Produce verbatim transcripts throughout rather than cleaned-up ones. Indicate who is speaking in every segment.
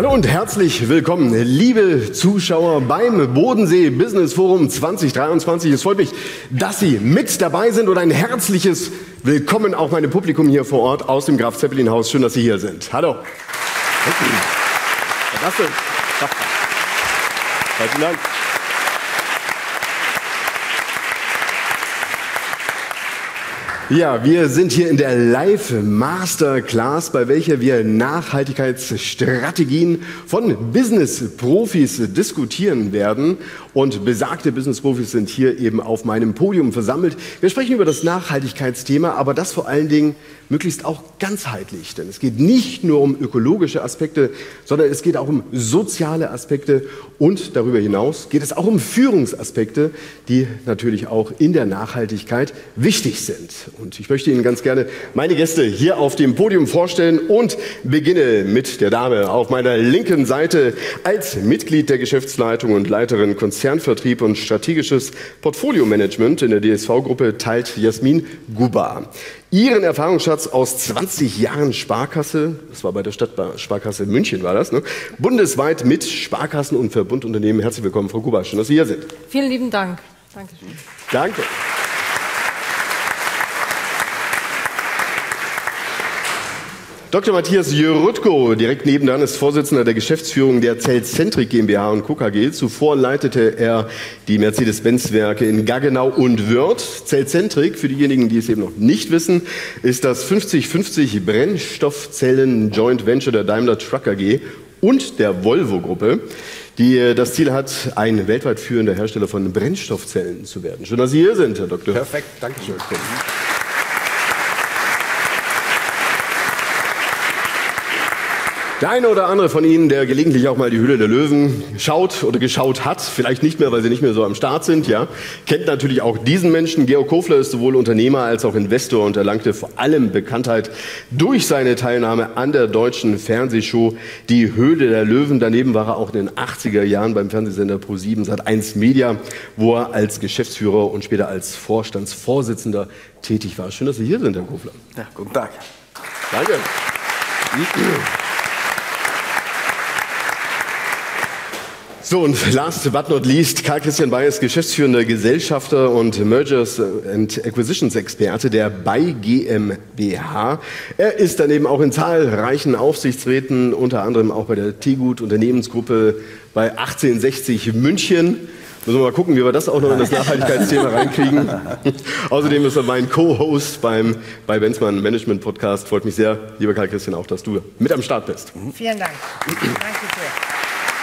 Speaker 1: Hallo und herzlich willkommen, liebe Zuschauer beim Bodensee Business Forum zwanzig dreiundzwanzig. Es freut mich, dass Sie mit dabei sind und ein herzliches Willkommen auch meinem Publikum hier vor Ort aus dem Graf Zeppelin Haus. Schön, dass Sie hier sind. Hallo. Herr Gasse. Herzlichen Dank. Ja, wir sind hier in der Live Masterclass, bei welcher wir Nachhaltigkeitsstrategien von Business-Profis diskutieren werden. Und besagte Business-Profis sind hier eben auf meinem Podium versammelt. Wir sprechen über das Nachhaltigkeitsthema, aber das vor allen Dingen möglichst auch ganzheitlich. Denn es geht nicht nur um ökologische Aspekte, sondern es geht auch um soziale Aspekte. Und darüber hinaus geht es auch um Führungsaspekte, die natürlich auch in der Nachhaltigkeit wichtig sind. Und ich möchte Ihnen ganz gerne meine Gäste hier auf dem Podium vorstellen und beginne mit der Dame auf meiner linken Seite als Mitglied der Geschäftsleitung und Leiterin Konzernvertrieb und strategisches Portfolio-Management in der D S V-Gruppe teilt Jasmin Guba. Ihren Erfahrungsschatz aus zwanzig Jahren Sparkasse, das war bei der Stadtsparkasse München, war das, ne? Bundesweit mit Sparkassen und Verbundunternehmen. Herzlich willkommen, Frau Guba, schön, dass Sie hier sind.
Speaker 2: Vielen lieben Dank. Dankeschön.
Speaker 1: Danke. Doktor Matthias Jörutko, direkt nebenan, ist Vorsitzender der Geschäftsführung der Cellcentric GmbH und Co. K G. Zuvor leitete er die Mercedes-Benz-Werke in Gaggenau und Wörth. Cellcentric, für diejenigen, die es eben noch nicht wissen, ist das fünfzig fünfzig Brennstoffzellen-Joint Venture der Daimler Truck A G und der Volvo-Gruppe, die das Ziel hat, ein weltweit führender Hersteller von Brennstoffzellen zu werden. Schön, dass Sie hier sind, Herr Doktor.
Speaker 3: Perfekt, danke schön.
Speaker 1: Der eine oder andere von Ihnen, der gelegentlich auch mal die Höhle der Löwen schaut oder geschaut hat, vielleicht nicht mehr, weil sie nicht mehr so am Start sind, ja, kennt natürlich auch diesen Menschen. Georg Kofler ist sowohl Unternehmer als auch Investor und erlangte vor allem Bekanntheit durch seine Teilnahme an der deutschen Fernsehshow Die Höhle der Löwen. Daneben war er auch in den achtziger Jahren beim Fernsehsender ProSieben Sat eins Media, wo er als Geschäftsführer und später als Vorstandsvorsitzender tätig war. Schön, dass Sie hier sind, Herr Kofler.
Speaker 3: Ja, guten Tag.
Speaker 1: Danke. So, und last but not least, Karl-Christian Bay ist geschäftsführender Gesellschafter und Mergers and Acquisitions Experte der Bay GmbH. Er ist daneben auch in zahlreichen Aufsichtsräten, unter anderem auch bei der Tegut Unternehmensgruppe bei achtzehnhundertsechzig München. Müssen wir mal gucken, wie wir das auch noch in das Nachhaltigkeitsthema reinkriegen. Außerdem ist er mein Co-Host beim bei Benzmann Management Podcast. Freut mich sehr, lieber Karl-Christian, auch, dass du mit am Start bist.
Speaker 2: Vielen Dank. Danke sehr.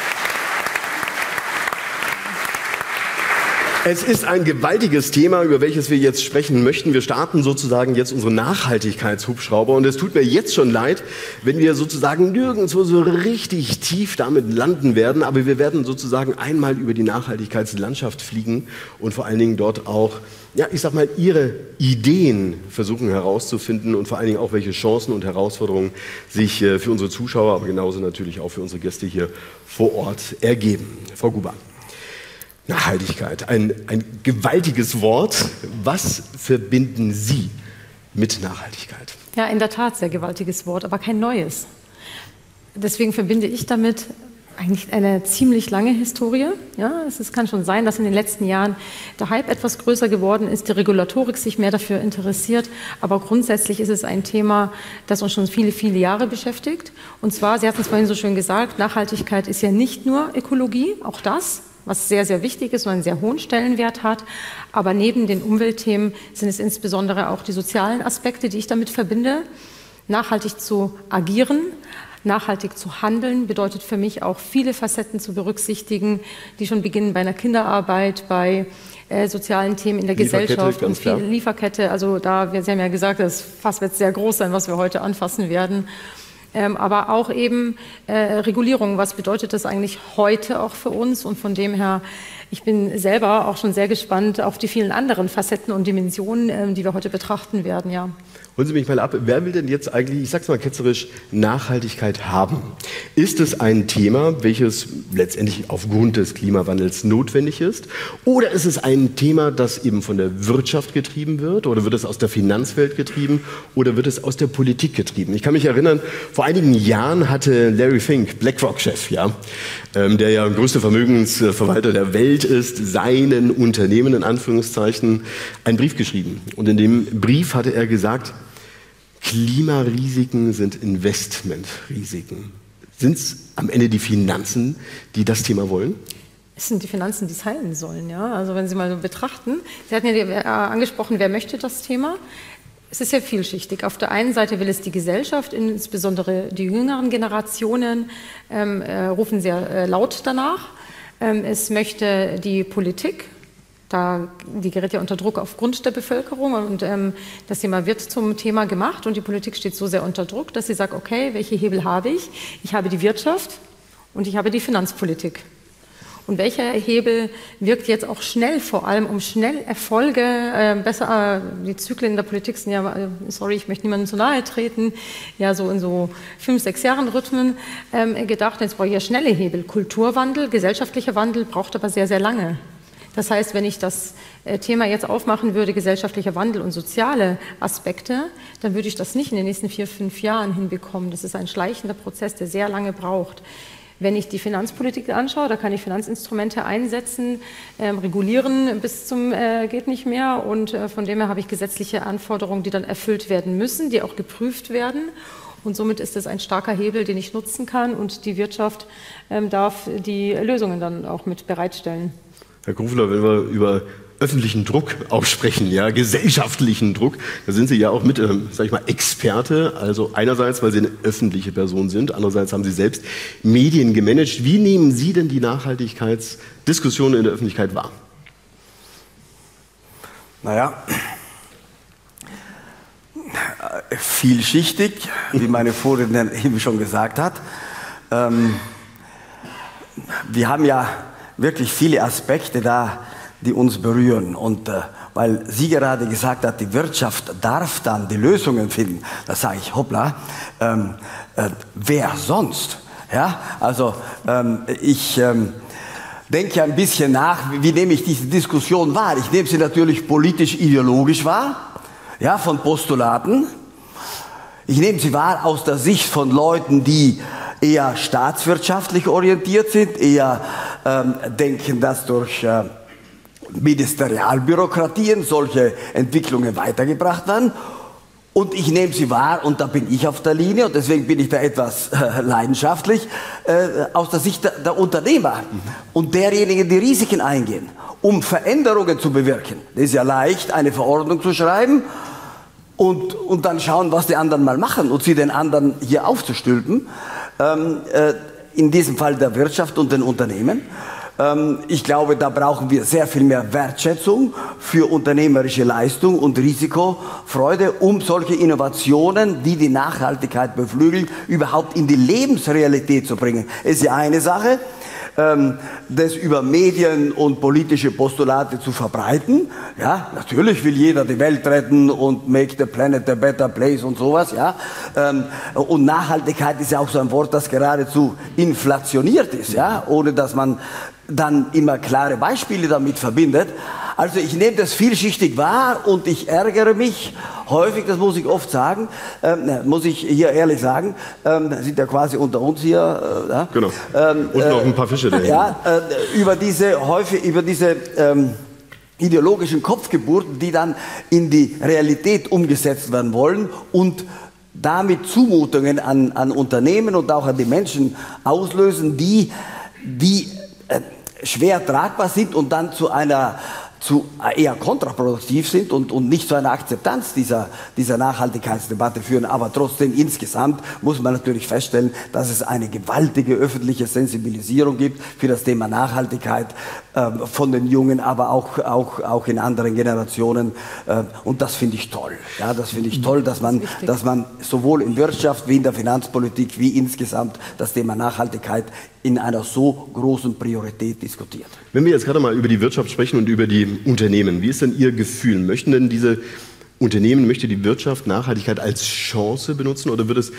Speaker 1: Es ist ein gewaltiges Thema, über welches wir jetzt sprechen möchten. Wir starten sozusagen jetzt unsere Nachhaltigkeitshubschrauber und es tut mir jetzt schon leid, wenn wir sozusagen nirgendwo so richtig tief damit landen werden, aber wir werden sozusagen einmal über die Nachhaltigkeitslandschaft fliegen und vor allen Dingen dort auch, ja, ich sag mal, Ihre Ideen versuchen herauszufinden und vor allen Dingen auch, welche Chancen und Herausforderungen sich für unsere Zuschauer, aber genauso natürlich auch für unsere Gäste hier vor Ort ergeben. Frau Guba. Nachhaltigkeit, ein, ein gewaltiges Wort. Was verbinden Sie mit Nachhaltigkeit?
Speaker 2: Ja, in der Tat, sehr gewaltiges Wort, aber kein neues. Deswegen verbinde ich damit eigentlich eine ziemlich lange Historie. Ja, es ist, kann schon sein, dass in den letzten Jahren der Hype etwas größer geworden ist, die Regulatorik sich mehr dafür interessiert. Aber grundsätzlich ist es ein Thema, das uns schon viele, viele Jahre beschäftigt. Und zwar, Sie hatten es vorhin so schön gesagt, Nachhaltigkeit ist ja nicht nur Ökologie, auch das, was sehr, sehr wichtig ist und einen sehr hohen Stellenwert hat. Aber neben den Umweltthemen sind es insbesondere auch die sozialen Aspekte, die ich damit verbinde. Nachhaltig zu agieren, nachhaltig zu handeln, bedeutet für mich auch viele Facetten zu berücksichtigen, die schon beginnen bei einer Kinderarbeit, bei äh, sozialen Themen in der Gesellschaft und viel Lieferkette. Also da, Sie haben ja gesagt, das Fass wird sehr groß sein, was wir heute anfassen werden. Ähm, aber auch eben äh, Regulierung. Was bedeutet das eigentlich heute auch für uns? Und von dem her Ich bin selber auch schon sehr gespannt auf die vielen anderen Facetten und Dimensionen, die wir heute betrachten werden. Ja.
Speaker 1: Holen Sie mich mal ab, wer will denn jetzt eigentlich, ich sag's mal ketzerisch, Nachhaltigkeit haben? Ist es ein Thema, welches letztendlich aufgrund des Klimawandels notwendig ist? Oder ist es ein Thema, das eben von der Wirtschaft getrieben wird? Oder wird es aus der Finanzwelt getrieben? Oder wird es aus der Politik getrieben? Ich kann mich erinnern, vor einigen Jahren hatte Larry Fink, BlackRock-Chef, ja, ähm, der ja größte Vermögensverwalter der Welt ist, seinen Unternehmen in Anführungszeichen einen Brief geschrieben. Und in dem Brief hatte er gesagt, Klimarisiken sind Investmentrisiken. Sind es am Ende die Finanzen, die das Thema wollen?
Speaker 2: Es sind die Finanzen, die es heilen sollen. Ja? Also wenn Sie mal so betrachten, Sie hatten ja angesprochen, wer möchte das Thema? Es ist ja vielschichtig. Auf der einen Seite will es die Gesellschaft, insbesondere die jüngeren Generationen, ähm, äh, rufen sehr äh, laut danach. Ähm, es möchte die Politik. Da, die gerät ja unter Druck aufgrund der Bevölkerung und ähm, das Thema wird zum Thema gemacht und die Politik steht so sehr unter Druck, dass sie sagt, okay, welche Hebel habe ich? Ich habe die Wirtschaft und ich habe die Finanzpolitik. Und welcher Hebel wirkt jetzt auch schnell, vor allem um schnell Erfolge, äh, besser, äh, die Zyklen der Politik sind ja, äh, sorry, ich möchte niemandem zu nahe treten, ja so in so fünf, sechs Jahren Rhythmen ähm, gedacht, jetzt brauche ich ja schnelle Hebel. Kulturwandel, gesellschaftlicher Wandel braucht aber sehr, sehr lange. Das heißt, wenn ich das Thema jetzt aufmachen würde, gesellschaftlicher Wandel und soziale Aspekte, dann würde ich das nicht in den nächsten vier, fünf Jahren hinbekommen. Das ist ein schleichender Prozess, der sehr lange braucht. Wenn ich die Finanzpolitik anschaue, da kann ich Finanzinstrumente einsetzen, ähm, regulieren bis zum äh, geht nicht mehr und äh, von dem her habe ich gesetzliche Anforderungen, die dann erfüllt werden müssen, die auch geprüft werden. Und somit ist es ein starker Hebel, den ich nutzen kann und die Wirtschaft ähm, darf die Lösungen dann auch mit bereitstellen.
Speaker 1: Herr Grufler, wenn wir über öffentlichen Druck auch sprechen, ja, gesellschaftlichen Druck, da sind Sie ja auch mit, ähm, sag ich mal, Experte. Also einerseits, weil Sie eine öffentliche Person sind, andererseits haben Sie selbst Medien gemanagt. Wie nehmen Sie denn die Nachhaltigkeitsdiskussion in der Öffentlichkeit wahr?
Speaker 3: Naja, vielschichtig, wie meine Vorrednerin eben schon gesagt hat. Ähm, wir haben ja wirklich viele Aspekte da, die uns berühren. Und äh, weil sie gerade gesagt hat, die Wirtschaft darf dann die Lösungen finden, da sage ich, hoppla, ähm, äh, wer sonst? Ja, also ähm, ich ähm, denke ein bisschen nach, wie, wie nehme ich diese Diskussion wahr? Ich nehme sie natürlich politisch-ideologisch wahr, ja, von Postulaten. Ich nehme sie wahr aus der Sicht von Leuten, die eher staatswirtschaftlich orientiert sind, eher ähm, denken, dass durch äh, Ministerialbürokratien solche Entwicklungen weitergebracht werden. Und ich nehme sie wahr, und da bin ich auf der Linie, und deswegen bin ich da etwas äh, leidenschaftlich, äh, aus der Sicht der, der Unternehmer mhm. und derjenigen, die Risiken eingehen, um Veränderungen zu bewirken. Das ist ja leicht, eine Verordnung zu schreiben und, und dann schauen, was die anderen mal machen und sie den anderen hier aufzustülpen. Ähm, äh, in diesem Fall der Wirtschaft und den Unternehmen. Ähm, ich glaube, da brauchen wir sehr viel mehr Wertschätzung für unternehmerische Leistung und Risikofreude, um solche Innovationen, die die Nachhaltigkeit beflügeln, überhaupt in die Lebensrealität zu bringen. Es ist ja eine Sache, ähm, das über Medien und politische Postulate zu verbreiten. Ja, natürlich will jeder die Welt retten und make the planet a better place und sowas. Ja, ähm, und Nachhaltigkeit ist ja auch so ein Wort, das geradezu inflationiert ist, ja, ohne dass man dann immer klare Beispiele damit verbindet. Also ich nehme das vielschichtig wahr und ich ärgere mich häufig, das muss ich oft sagen, ähm, muss ich hier ehrlich sagen, ähm, sind ja quasi unter uns hier. Äh, ja,
Speaker 1: genau.
Speaker 3: Ähm,
Speaker 1: und noch ein paar Fische dahin.
Speaker 3: Ja, äh, über diese häufig, über diese ähm, ideologischen Kopfgeburten, die dann in die Realität umgesetzt werden wollen und damit Zumutungen an, an Unternehmen und auch an die Menschen auslösen, die, die äh, schwer tragbar sind und dann zu einer zu eher kontraproduktiv sind und, und nicht zu einer Akzeptanz dieser, dieser Nachhaltigkeitsdebatte führen. Aber trotzdem insgesamt muss man natürlich feststellen, dass es eine gewaltige öffentliche Sensibilisierung gibt für das Thema Nachhaltigkeit. von den Jungen, aber auch, auch, auch in anderen Generationen. Und das finde ich toll. Ja, das finde ich toll, dass man, dass man sowohl in Wirtschaft wie in der Finanzpolitik wie insgesamt das Thema Nachhaltigkeit in einer so großen Priorität diskutiert.
Speaker 1: Wenn wir jetzt gerade mal über die Wirtschaft sprechen und über die Unternehmen, wie ist denn Ihr Gefühl? Möchten denn diese Unternehmen, möchte die Wirtschaft Nachhaltigkeit als Chance benutzen oder wird es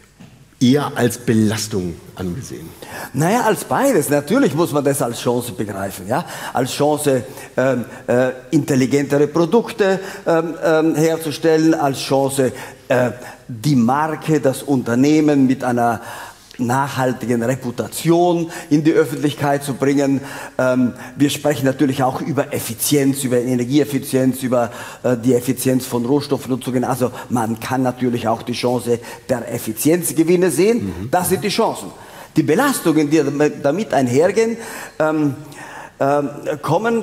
Speaker 1: eher als Belastung angesehen?
Speaker 3: Naja, als beides. Natürlich muss man das als Chance begreifen. Ja? Als Chance, ähm, äh, intelligentere Produkte ähm, ähm, herzustellen, als Chance, äh, die Marke, das Unternehmen mit einer nachhaltigen Reputation in die Öffentlichkeit zu bringen. Ähm, wir sprechen natürlich auch über Effizienz, über Energieeffizienz, über äh, die Effizienz von Rohstoffnutzungen. Also man kann natürlich auch die Chance der Effizienzgewinne sehen. Mhm. Das sind die Chancen. Die Belastungen, die damit einhergehen, ähm, ähm, kommen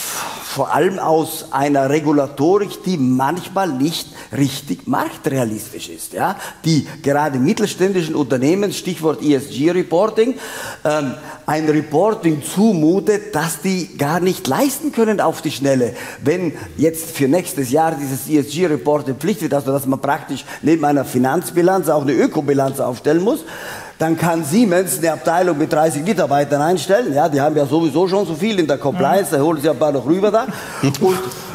Speaker 3: vor allem aus einer Regulatorik, die manchmal nicht richtig marktrealistisch ist, ja? Die gerade mittelständischen Unternehmen, Stichwort E S G-Reporting, ähm, ein Reporting zumutet, das die gar nicht leisten können auf die Schnelle. Wenn jetzt für nächstes Jahr dieses E S G-Reporting Pflicht wird, also dass man praktisch neben einer Finanzbilanz auch eine Ökobilanz aufstellen muss, dann kann Siemens eine Abteilung mit dreißig Mitarbeitern einstellen. Ja, die haben ja sowieso schon so viel in der Compliance, da holen sie ein paar noch rüber da. Und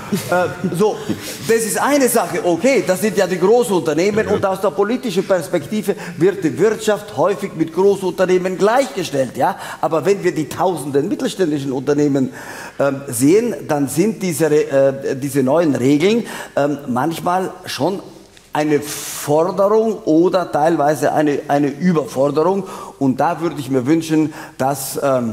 Speaker 3: äh, so, das ist eine Sache, okay, das sind ja die Großunternehmen und aus der politischen Perspektive wird die Wirtschaft häufig mit Großunternehmen gleichgestellt. Ja? Aber wenn wir die tausenden mittelständischen Unternehmen äh, sehen, dann sind diese, äh, diese neuen Regeln äh, manchmal schon eine Forderung oder teilweise eine, eine Überforderung. Und da würde ich mir wünschen, dass ähm,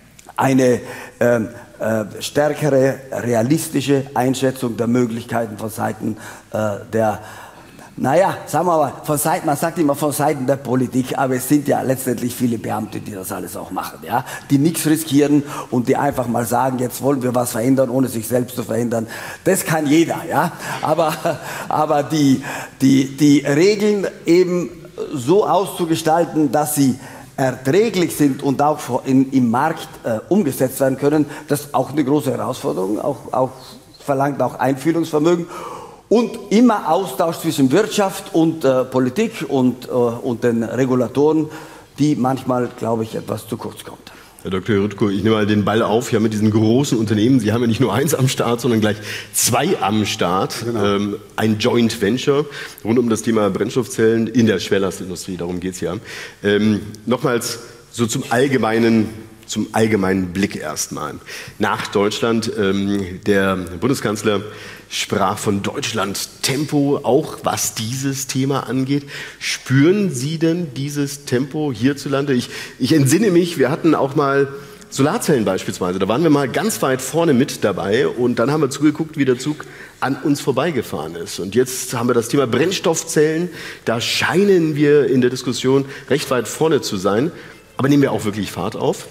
Speaker 3: eine ähm, äh, stärkere, realistische Einschätzung der Möglichkeiten von Seiten äh, der, naja, sagen wir mal, von Seiten, man sagt immer von Seiten der Politik, aber es sind ja letztendlich viele Beamte, die das alles auch machen, ja, die nichts riskieren und die einfach mal sagen, jetzt wollen wir was verändern, ohne sich selbst zu verändern. Das kann jeder, ja, aber, aber die, die, die Regeln eben so auszugestalten, dass sie erträglich sind und auch in, im Markt äh, umgesetzt werden können, das ist auch eine große Herausforderung, auch, auch verlangt auch Einfühlungsvermögen. Und immer Austausch zwischen Wirtschaft und äh, Politik und, äh, und den Regulatoren, die manchmal, glaube ich, etwas zu kurz kommt.
Speaker 1: Herr Doktor Rüttko, ich nehme mal den Ball auf. Ja, mit diesen großen Unternehmen, Sie haben ja nicht nur eins am Start, sondern gleich zwei am Start. Genau. Ähm, ein Joint Venture rund um das Thema Brennstoffzellen in der Schwerlastindustrie, darum geht es ja. Ähm, nochmals so zum allgemeinen Zum allgemeinen Blick erstmal. Nach Deutschland, ähm, der Bundeskanzler sprach von Deutschland Tempo, auch was dieses Thema angeht. Spüren Sie denn dieses Tempo hierzulande? Ich, ich entsinne mich, wir hatten auch mal Solarzellen beispielsweise, da waren wir mal ganz weit vorne mit dabei und dann haben wir zugeguckt, wie der Zug an uns vorbeigefahren ist. Und jetzt haben wir das Thema Brennstoffzellen, da scheinen wir in der Diskussion recht weit vorne zu sein. Aber nehmen wir auch wirklich Fahrt auf?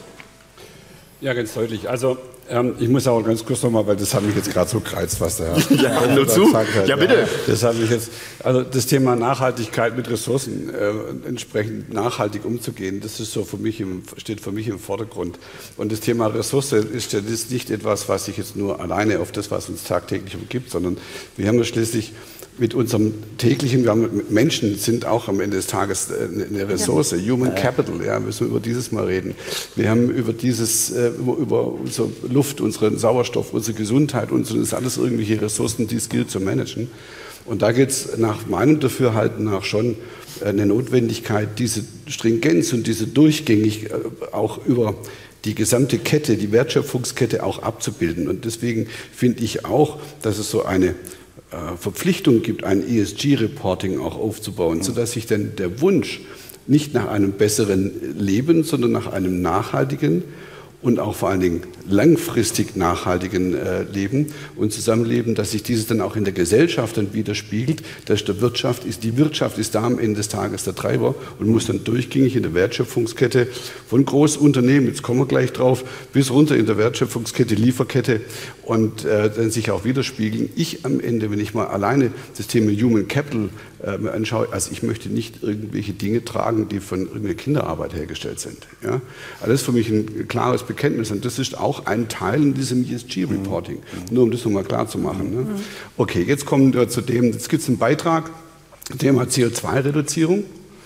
Speaker 4: Ja, ganz deutlich. Also ähm, ich muss auch ganz kurz nochmal, weil das hat mich jetzt gerade so gereizt, was der Herr
Speaker 1: ja, nur zu. Hat. Ja, bitte. Ja,
Speaker 4: das hat mich jetzt, also das Thema Nachhaltigkeit mit Ressourcen äh, entsprechend nachhaltig umzugehen, das ist so für mich im, steht für mich im Vordergrund. Und das Thema Ressource ist ja das nicht etwas, was sich jetzt nur alleine auf das, was uns tagtäglich umgibt, sondern wir haben ja schließlich mit unserem täglichen, wir haben, Menschen sind auch am Ende des Tages eine Ressource, ja. Human Capital, ja, müssen wir über dieses mal reden. Wir haben über dieses, über unsere Luft, unseren Sauerstoff, unsere Gesundheit, und das sind alles irgendwelche Ressourcen, die es gilt zu managen. Und da geht es nach meinem Dafürhalten nach schon eine Notwendigkeit, diese Stringenz und diese Durchgängig auch über die gesamte Kette, die Wertschöpfungskette auch abzubilden. Und deswegen finde ich auch, dass es so eine Verpflichtung gibt, ein E S G-Reporting auch aufzubauen, sodass sich dann der Wunsch nicht nach einem besseren Leben, sondern nach einem nachhaltigen und auch vor allen Dingen langfristig nachhaltigen äh, Leben und Zusammenleben, dass sich dieses dann auch in der Gesellschaft dann widerspiegelt, dass der Wirtschaft ist, die Wirtschaft ist da am Ende des Tages der Treiber und muss dann durchgängig in der Wertschöpfungskette von Großunternehmen, jetzt kommen wir gleich drauf, bis runter in der Wertschöpfungskette, Lieferkette und äh, dann sich auch widerspiegeln. Ich am Ende, wenn ich mal alleine das Thema Human Capital äh, mir anschaue, also ich möchte nicht irgendwelche Dinge tragen, die von irgendeiner Kinderarbeit hergestellt sind. Ja? Also das ist für mich ein klares Bekenntnis. Kenntnis. Und das ist auch ein Teil in diesem E S G-Reporting. Mhm. Nur um das nochmal klar zu machen. Ne? Mhm. Okay, jetzt kommen wir zu dem, jetzt gibt es einen Beitrag, Thema C O zwei Reduzierung.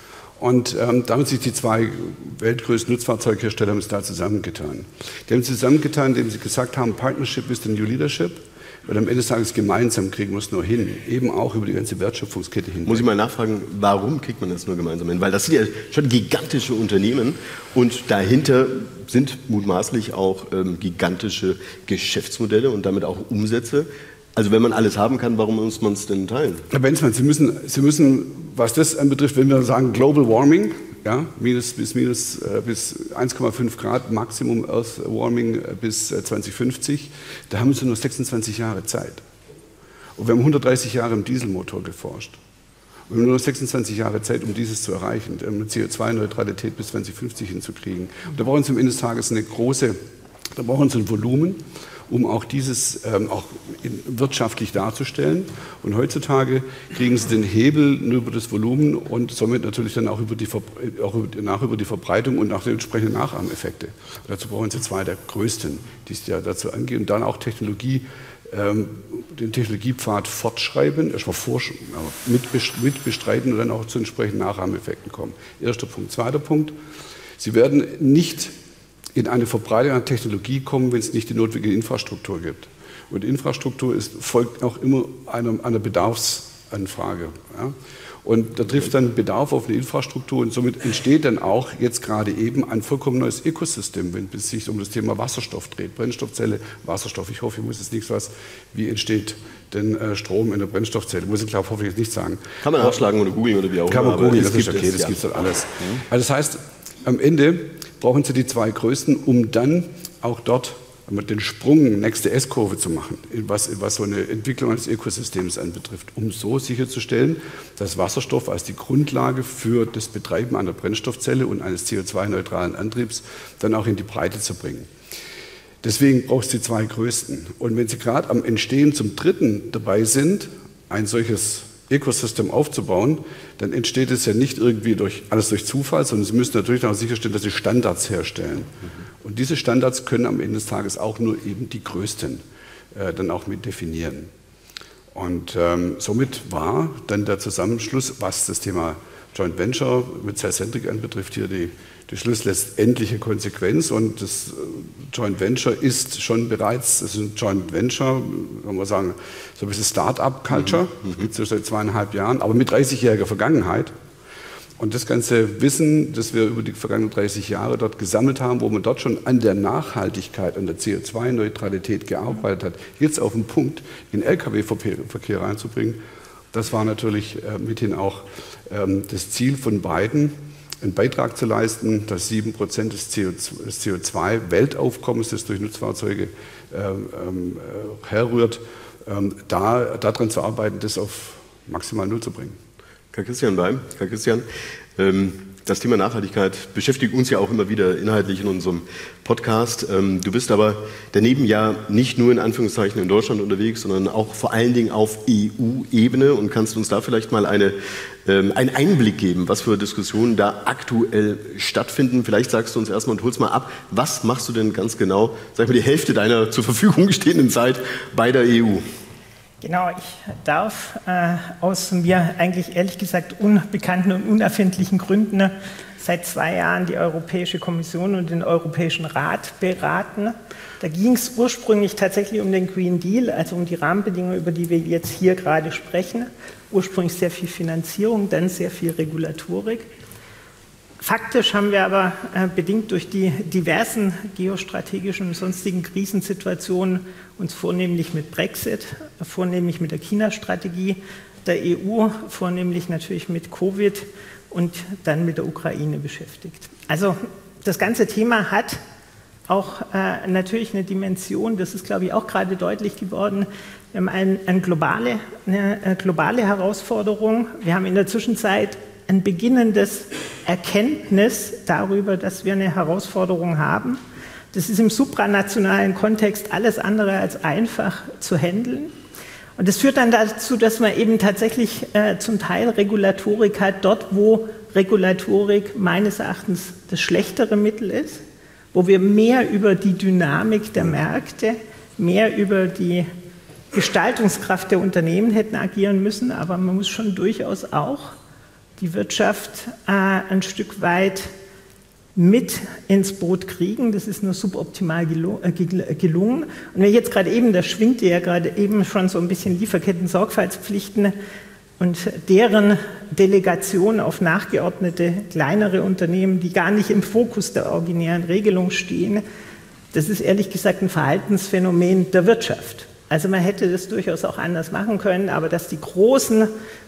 Speaker 4: Und ähm, da haben sich die zwei weltgrößten Nutzfahrzeughersteller haben es da zusammengetan. Die haben zusammengetan, indem sie gesagt haben, Partnership ist the new leadership. Weil am Ende des Tages gemeinsam kriegen wir es nur hin, eben auch über die ganze Wertschöpfungskette hin.
Speaker 1: Muss ich mal nachfragen, warum kriegt man das nur gemeinsam hin? Weil das sind ja schon gigantische Unternehmen und dahinter sind mutmaßlich auch ähm, gigantische Geschäftsmodelle und damit auch Umsätze. Also wenn man alles haben kann, warum muss man es denn teilen?
Speaker 4: Herr Benzmann, Sie müssen, Sie müssen, was das anbetrifft, wenn wir sagen Global Warming, ja, minus bis, minus, äh, bis eins Komma fünf Grad Maximum Earth Warming äh, bis äh, zwanzig fünfzig, da haben Sie nur sechsundzwanzig Jahre Zeit. Und wir haben hundertdreißig Jahre im Dieselmotor geforscht. Und wir haben nur noch sechsundzwanzig Jahre Zeit, um dieses zu erreichen, um eine C O zwei Neutralität bis zwanzig fünfzig hinzukriegen. Und da brauchen Sie am Ende des Tages eine große, da brauchen Sie ein Volumen, um auch dieses ähm, auch in, wirtschaftlich darzustellen. Und heutzutage kriegen Sie den Hebel nur über das Volumen und somit natürlich dann auch über die, auch über, nach über die Verbreitung und nach den entsprechenden Nachahmeffekte. Und dazu brauchen Sie zwei der größten, die es ja dazu angehen. Und dann auch Technologie, ähm, den Technologiepfad fortschreiben, erstmal forschen, mit, mit bestreiten und dann auch zu entsprechenden Nachahmeffekten kommen. Erster Punkt. Zweiter Punkt. Sie werden nicht in eine Verbreitung an Technologie kommen, wenn es nicht die notwendige Infrastruktur gibt. Und Infrastruktur ist, folgt auch immer einer, einer Bedarfsanfrage. Ja? Und da trifft dann Bedarf auf eine Infrastruktur und somit entsteht dann auch jetzt gerade eben ein vollkommen neues Ökosystem, wenn es sich um das Thema Wasserstoff dreht. Brennstoffzelle, Wasserstoff. Ich hoffe, ich muss jetzt nichts was, wie entsteht denn äh, Strom in der Brennstoffzelle? Muss ich glaube hoffe ich jetzt nicht sagen.
Speaker 1: Kann man nachschlagen oder googeln oder wie auch immer.
Speaker 4: Kann man googeln, das ist okay, das gibt es dann alles. Also das heißt, am Ende brauchen Sie die zwei Größten, um dann auch dort den Sprung, nächste S-Kurve zu machen, was, was so eine Entwicklung eines Ökosystems anbetrifft, um so sicherzustellen, dass Wasserstoff als die Grundlage für das Betreiben einer Brennstoffzelle und eines C O zwei neutralen Antriebs dann auch in die Breite zu bringen. Deswegen braucht es die zwei Größten. Und wenn Sie gerade am Entstehen zum Dritten dabei sind, ein solches Ökosystem aufzubauen, dann entsteht es ja nicht irgendwie durch, alles durch Zufall, sondern Sie müssen natürlich auch sicherstellen, dass Sie Standards herstellen. Und diese Standards können am Ende des Tages auch nur eben die Größten äh, dann auch mit definieren. Und ähm, somit war dann der Zusammenschluss, was das Thema Joint Venture mit Cellcentric anbetrifft, hier die, die schlussletztendliche Konsequenz. Und das Joint Venture ist schon bereits, das ist ein Joint Venture, kann man sagen, so ein bisschen Start-up-Culture, das gibt es ja seit zweieinhalb Jahren, aber mit dreißigjähriger Vergangenheit. Und das ganze Wissen, das wir über die vergangenen dreißig Jahre dort gesammelt haben, wo man dort schon an der Nachhaltigkeit, an der C O zwei Neutralität gearbeitet hat, jetzt auf den Punkt in L K W-Verkehr reinzubringen, das war natürlich äh, mithin auch ähm, das Ziel von beiden, einen Beitrag zu leisten, dass sieben Prozent des C O zwei Weltaufkommens, das durch Nutzfahrzeuge ähm, äh, herrührt, ähm, da, daran zu arbeiten, das auf maximal Null zu bringen.
Speaker 1: Karl Christian Beim, Karl Christian, ähm, das Thema Nachhaltigkeit beschäftigt uns ja auch immer wieder inhaltlich in unserem Podcast. Ähm, du bist aber daneben ja nicht nur in Anführungszeichen in Deutschland unterwegs, sondern auch vor allen Dingen auf E U-Ebene und kannst uns da vielleicht mal eine, ähm, einen Einblick geben, was für Diskussionen da aktuell stattfinden. Vielleicht sagst du uns erstmal und holst mal ab, was machst du denn ganz genau, sag mal die Hälfte deiner zur Verfügung stehenden Zeit bei der E U?
Speaker 5: Genau, ich darf äh, aus mir eigentlich ehrlich gesagt unbekannten und unerfindlichen Gründen seit zwei Jahren die Europäische Kommission und den Europäischen Rat beraten. Da ging es ursprünglich tatsächlich um den Green Deal, also um die Rahmenbedingungen, über die wir jetzt hier gerade sprechen. Ursprünglich sehr viel Finanzierung, dann sehr viel Regulatorik. Faktisch haben wir aber äh, bedingt durch die diversen geostrategischen und sonstigen Krisensituationen uns vornehmlich mit Brexit, vornehmlich mit der China-Strategie der E U, vornehmlich natürlich mit Covid und dann mit der Ukraine beschäftigt. Also das ganze Thema hat auch äh, natürlich eine Dimension, das ist glaube ich auch gerade deutlich geworden. Wir haben ein, ein globale, eine, eine globale Herausforderung. Wir haben in der Zwischenzeit ein beginnendes Erkenntnis darüber, dass wir eine Herausforderung haben. Das ist im supranationalen Kontext alles andere als einfach zu handeln. Und das führt dann dazu, dass man eben tatsächlich äh, zum Teil Regulatorik hat, dort wo Regulatorik meines Erachtens das schlechtere Mittel ist, wo wir mehr über die Dynamik der Märkte, mehr über die Gestaltungskraft der Unternehmen hätten agieren müssen, aber man muss schon durchaus auch die Wirtschaft äh, ein Stück weit mit ins Boot kriegen. Das ist nur suboptimal gelungen. Und wenn ich jetzt gerade eben, da schwingte ja gerade eben schon so ein bisschen Lieferketten-Sorgfaltspflichten und deren Delegation auf nachgeordnete kleinere Unternehmen, die gar nicht im Fokus der originären Regelung stehen, das ist ehrlich gesagt ein Verhaltensphänomen der Wirtschaft. Also man hätte das durchaus auch anders machen können, aber dass die großen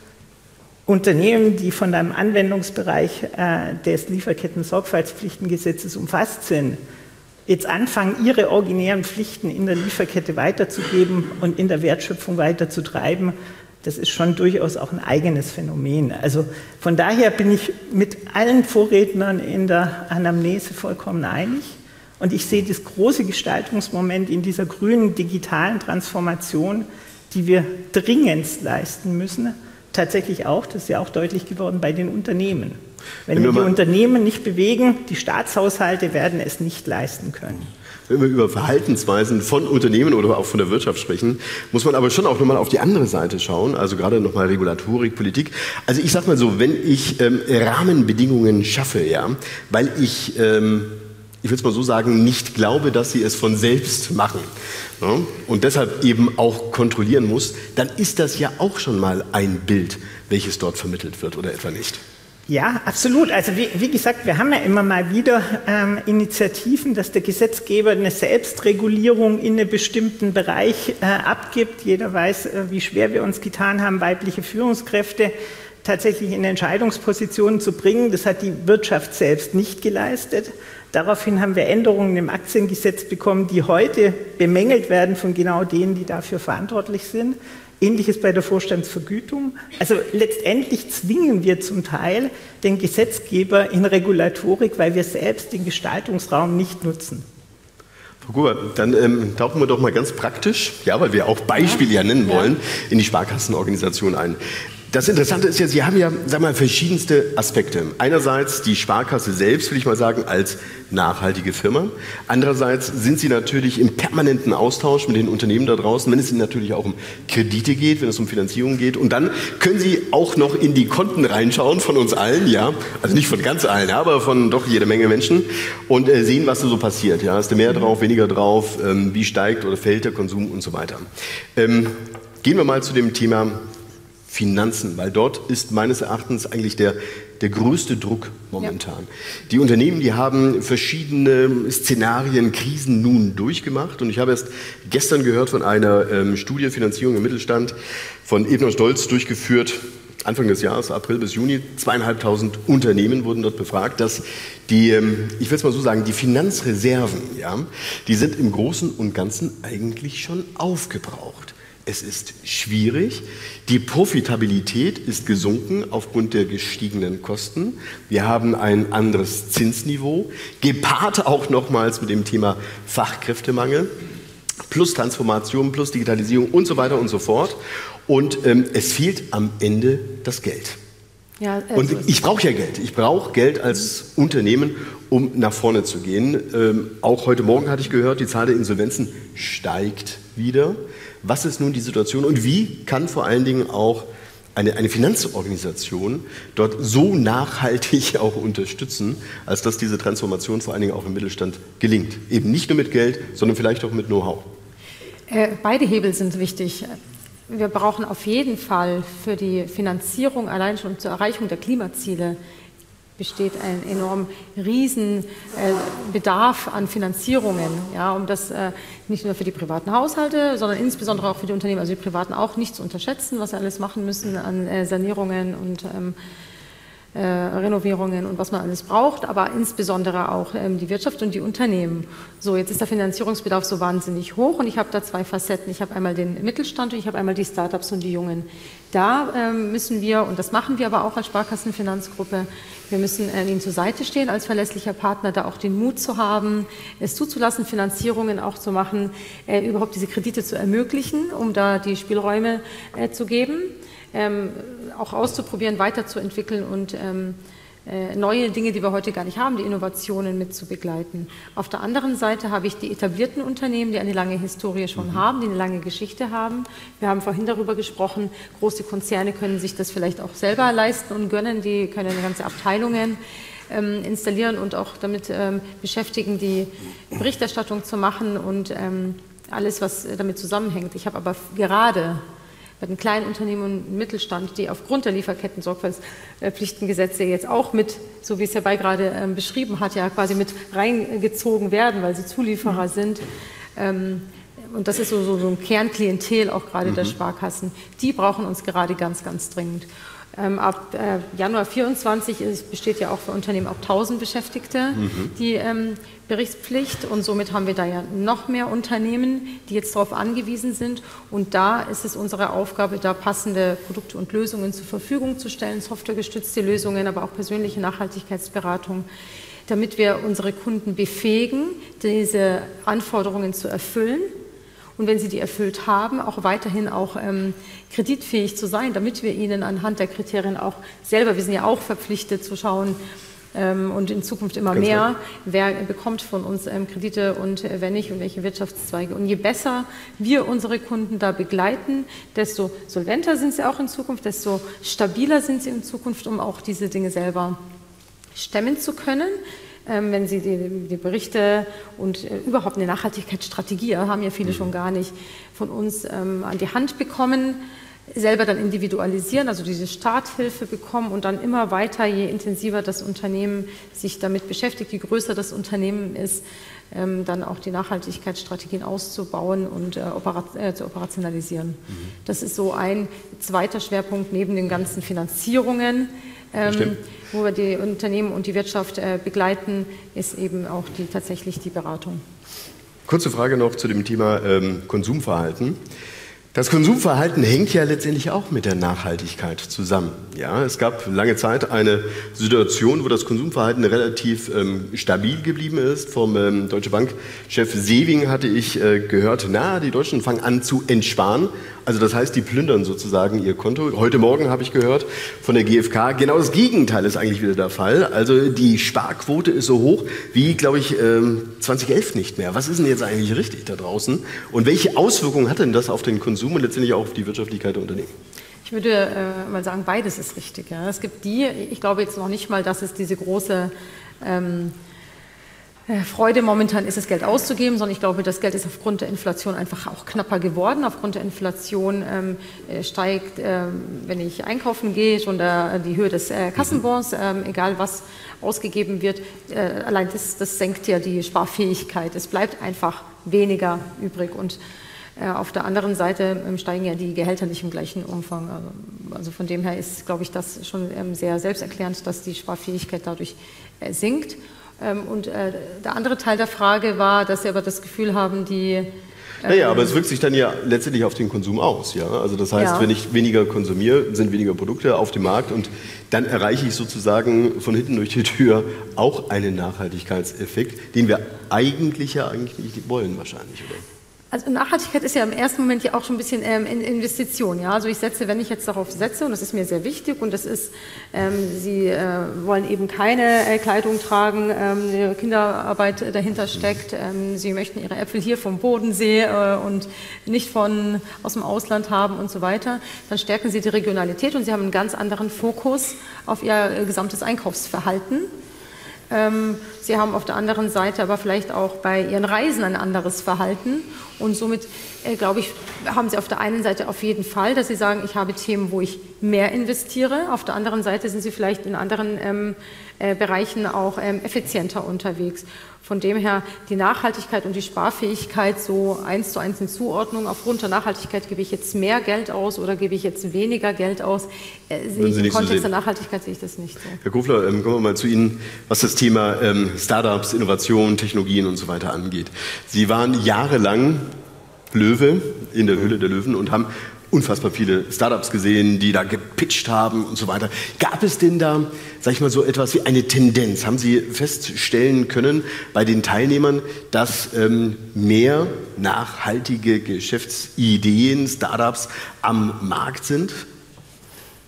Speaker 5: Unternehmen, die von einem Anwendungsbereich äh, des Lieferketten-Sorgfaltspflichtengesetzes umfasst sind, jetzt anfangen, ihre originären Pflichten in der Lieferkette weiterzugeben und in der Wertschöpfung weiterzutreiben, das ist schon durchaus auch ein eigenes Phänomen. Also von daher bin ich mit allen Vorrednern in der Anamnese vollkommen einig. Und ich sehe das große Gestaltungsmoment in dieser grünen digitalen Transformation, die wir dringendst leisten müssen, tatsächlich auch, das ist ja auch deutlich geworden, bei den Unternehmen. Wenn wir die Unternehmen nicht bewegen, die Staatshaushalte werden es nicht leisten können.
Speaker 1: Wenn wir über Verhaltensweisen von Unternehmen oder auch von der Wirtschaft sprechen, muss man aber schon auch nochmal auf die andere Seite schauen, also gerade nochmal Regulatorik, Politik. Also ich sag mal so, wenn ich ähm, Rahmenbedingungen schaffe, ja, weil ich, ähm, ich will es mal so sagen, nicht glaube, dass sie es von selbst machen, ja, und deshalb eben auch kontrollieren muss, dann ist das ja auch schon mal ein Bild, welches dort vermittelt wird oder etwa nicht.
Speaker 5: Ja, absolut. Also wie, wie gesagt, wir haben ja immer mal wieder ähm, Initiativen, dass der Gesetzgeber eine Selbstregulierung in einem bestimmten Bereich äh, abgibt. Jeder weiß, äh, wie schwer wir uns getan haben, weibliche Führungskräfte tatsächlich in Entscheidungspositionen zu bringen. Das hat die Wirtschaft selbst nicht geleistet. Daraufhin haben wir Änderungen im Aktiengesetz bekommen, die heute bemängelt werden von genau denen, die dafür verantwortlich sind. Ähnliches bei der Vorstandsvergütung. Also letztendlich zwingen wir zum Teil den Gesetzgeber in Regulatorik, weil wir selbst den Gestaltungsraum nicht nutzen.
Speaker 1: Frau Gruber, dann ähm, tauchen wir doch mal ganz praktisch, ja, weil wir auch Beispiele ja nennen wollen, in die Sparkassenorganisation ein. Das Interessante ist ja, Sie haben ja, sagen wir mal, verschiedenste Aspekte. Einerseits die Sparkasse selbst, will ich mal sagen, als nachhaltige Firma. Andererseits sind Sie natürlich im permanenten Austausch mit den Unternehmen da draußen, wenn es Ihnen natürlich auch um Kredite geht, wenn es um Finanzierung geht. Und dann können Sie auch noch in die Konten reinschauen von uns allen, ja. Also nicht von ganz allen, aber von doch jede Menge Menschen und äh, sehen, was da so passiert. Ja, ist da mehr drauf, weniger drauf, ähm, wie steigt oder fällt der Konsum und so weiter. Ähm, gehen wir mal zu dem Thema Finanzen, weil dort ist meines Erachtens eigentlich der, der größte Druck momentan. Ja. Die Unternehmen, die haben verschiedene Szenarien, Krisen nun durchgemacht und ich habe erst gestern gehört von einer ähm, Studie Finanzierung im Mittelstand von Ebner Stolz durchgeführt, Anfang des Jahres, April bis Juni, zweieinhalbtausend Unternehmen wurden dort befragt, dass die, ähm, ich will es mal so sagen, die Finanzreserven, ja, die sind im Großen und Ganzen eigentlich schon aufgebraucht. Es ist schwierig, die Profitabilität ist gesunken aufgrund der gestiegenen Kosten. Wir haben ein anderes Zinsniveau, gepaart auch nochmals mit dem Thema Fachkräftemangel, plus Transformation, plus Digitalisierung und so weiter und so fort. Und ähm, es fehlt am Ende das Geld. Ja, also und ich brauche ja Geld. Ich brauche Geld als Unternehmen, um nach vorne zu gehen. Ähm, auch heute Morgen hatte ich gehört, die Zahl der Insolvenzen steigt wieder. Was ist nun die Situation und wie kann vor allen Dingen auch eine, eine Finanzorganisation dort so nachhaltig auch unterstützen, als dass diese Transformation vor allen Dingen auch im Mittelstand gelingt? Eben nicht nur mit Geld, sondern vielleicht auch mit Know-how.
Speaker 2: Äh, beide Hebel sind wichtig. Wir brauchen auf jeden Fall für die Finanzierung allein schon zur Erreichung der Klimaziele besteht ein enorm riesen äh, Bedarf an Finanzierungen, ja, um das äh, nicht nur für die privaten Haushalte, sondern insbesondere auch für die Unternehmen, also die Privaten auch nicht zu unterschätzen, was sie alles machen müssen an äh, Sanierungen und ähm, äh, Renovierungen und was man alles braucht, aber insbesondere auch ähm, die Wirtschaft und die Unternehmen. So, jetzt ist der Finanzierungsbedarf so wahnsinnig hoch und ich habe da zwei Facetten. Ich habe einmal den Mittelstand und ich habe einmal die Startups und die Jungen. Da ähm, müssen wir, und das machen wir aber auch als Sparkassenfinanzgruppe, wir müssen äh, ihnen zur Seite stehen als verlässlicher Partner, da auch den Mut zu haben, es zuzulassen, Finanzierungen auch zu machen, äh, überhaupt diese Kredite zu ermöglichen, um da die Spielräume äh, zu geben. Ähm, auch auszuprobieren, weiterzuentwickeln und ähm, äh, neue Dinge, die wir heute gar nicht haben, die Innovationen mit zu begleiten. Auf der anderen Seite habe ich die etablierten Unternehmen, die eine lange Historie schon mhm. haben, die eine lange Geschichte haben. Wir haben vorhin darüber gesprochen, große Konzerne können sich das vielleicht auch selber leisten und gönnen, die können ganze Abteilungen ähm, installieren und auch damit ähm, beschäftigen, die Berichterstattung zu machen und ähm, alles, was damit zusammenhängt. Ich habe aber gerade bei den kleinen Unternehmen und Mittelstand, die aufgrund der Lieferketten-Sorgfaltspflichtengesetze jetzt auch mit, so wie es Herr Bay gerade ähm, beschrieben hat, ja quasi mit reingezogen werden, weil sie Zulieferer mhm. sind. Ähm, und das ist so, so, so ein Kernklientel auch gerade mhm. der Sparkassen. Die brauchen uns gerade ganz, ganz dringend. Ähm, ab äh, Januar vierundzwanzig ist, besteht ja auch für Unternehmen ab tausend Beschäftigte mhm. die ähm, Berichtspflicht und somit haben wir da ja noch mehr Unternehmen, die jetzt darauf angewiesen sind und da ist es unsere Aufgabe, da passende Produkte und Lösungen zur Verfügung zu stellen, softwaregestützte Lösungen, aber auch persönliche Nachhaltigkeitsberatung, damit wir unsere Kunden befähigen, diese Anforderungen zu erfüllen. Und wenn sie die erfüllt haben, auch weiterhin auch ähm, kreditfähig zu sein, damit wir ihnen anhand der Kriterien auch selber, wir sind ja auch verpflichtet zu schauen ähm, und in Zukunft immer Ganz mehr, klar. wer bekommt von uns ähm, Kredite und äh, wer nicht und welche Wirtschaftszweige. Und je besser wir unsere Kunden da begleiten, desto solventer sind sie auch in Zukunft, desto stabiler sind sie in Zukunft, um auch diese Dinge selber stemmen zu können. Ähm, wenn Sie die, die Berichte und äh, überhaupt eine Nachhaltigkeitsstrategie, haben ja viele mhm. schon gar nicht, von uns ähm, an die Hand bekommen, selber dann individualisieren, also diese Starthilfe bekommen und dann immer weiter, je intensiver das Unternehmen sich damit beschäftigt, je größer das Unternehmen ist, ähm, dann auch die Nachhaltigkeitsstrategien auszubauen und äh, opera äh, zu operationalisieren. Mhm. Das ist so ein zweiter Schwerpunkt neben den ganzen Finanzierungen. Ähm, wo wir die Unternehmen und die Wirtschaft äh, begleiten, ist eben auch die, tatsächlich die Beratung.
Speaker 1: Kurze Frage noch zu dem Thema ähm, Konsumverhalten. Das Konsumverhalten hängt ja letztendlich auch mit der Nachhaltigkeit zusammen. Ja, es gab lange Zeit eine Situation, wo das Konsumverhalten relativ ähm, stabil geblieben ist. Vom ähm, Deutsche Bank-Chef Sewing hatte ich äh, gehört, na, die Deutschen fangen an zu entsparen. Also das heißt, die plündern sozusagen ihr Konto. Heute Morgen habe ich gehört von der G f K, genau das Gegenteil ist eigentlich wieder der Fall. Also die Sparquote ist so hoch wie, glaube ich, zweitausendelf nicht mehr. Was ist denn jetzt eigentlich richtig da draußen? Und welche Auswirkungen hat denn das auf den Konsum und letztendlich auch auf die Wirtschaftlichkeit der Unternehmen?
Speaker 2: Ich würde äh, mal sagen, beides ist richtig. Ja. Es gibt die, ich glaube jetzt noch nicht mal, dass es diese große ähm, Freude momentan ist, das Geld auszugeben, sondern ich glaube, das Geld ist aufgrund der Inflation einfach auch knapper geworden. Aufgrund der Inflation ähm, steigt, ähm, wenn ich einkaufen gehe, schon der, die Höhe des äh, Kassenbons, ähm, egal was ausgegeben wird. Äh, allein das, das senkt ja die Sparfähigkeit. Es bleibt einfach weniger übrig und äh, auf der anderen Seite ähm, steigen ja die Gehälter nicht im gleichen Umfang. Also, also von dem her ist, glaube ich, das schon ähm, sehr selbsterklärend, dass die Sparfähigkeit dadurch äh, sinkt. Und äh, der andere Teil der Frage war, dass Sie aber das Gefühl haben, die... Ähm,
Speaker 1: naja, aber es wirkt sich dann ja letztendlich auf den Konsum aus. Ja? Also das heißt, ja. wenn ich weniger konsumiere, sind weniger Produkte auf dem Markt und dann erreiche ich sozusagen von hinten durch die Tür auch einen Nachhaltigkeitseffekt, den wir eigentlich ja eigentlich nicht wollen wahrscheinlich, oder?
Speaker 2: Also Nachhaltigkeit ist ja im ersten Moment ja auch schon ein bisschen ähm, Investition. Ja? Also ich setze, wenn ich jetzt darauf setze, und das ist mir sehr wichtig, und das ist, ähm, Sie äh, wollen eben keine äh, Kleidung tragen, ähm, Kinderarbeit dahinter steckt, ähm, Sie möchten Ihre Äpfel hier vom Bodensee äh, und nicht von, aus dem Ausland haben und so weiter, dann stärken Sie die Regionalität und Sie haben einen ganz anderen Fokus auf Ihr äh, gesamtes Einkaufsverhalten. Sie haben auf der anderen Seite aber vielleicht auch bei Ihren Reisen ein anderes Verhalten und somit, äh, glaube ich, haben Sie auf der einen Seite auf jeden Fall, dass Sie sagen, ich habe Themen, wo ich mehr investiere, auf der anderen Seite sind Sie vielleicht in anderen ähm, äh, Bereichen auch ähm, effizienter unterwegs. Von dem her die Nachhaltigkeit und die Sparfähigkeit so eins zu eins in Zuordnung. Aufgrund der Nachhaltigkeit gebe ich jetzt mehr Geld aus oder gebe ich jetzt weniger Geld aus. Äh, sehe ich, Im Kontext so der Nachhaltigkeit sehe ich das nicht so.
Speaker 1: Herr Kofler, ähm, kommen wir mal zu Ihnen, was das Thema ähm, Startups, Innovationen, Technologien und so weiter angeht. Sie waren jahrelang Löwe in der Höhle der Löwen und haben unfassbar viele Startups gesehen, die da gepitcht haben und so weiter. Gab es denn da, sag ich mal, so etwas wie eine Tendenz? Haben Sie feststellen können bei den Teilnehmern, dass ähm, mehr nachhaltige Geschäftsideen, Startups am Markt sind?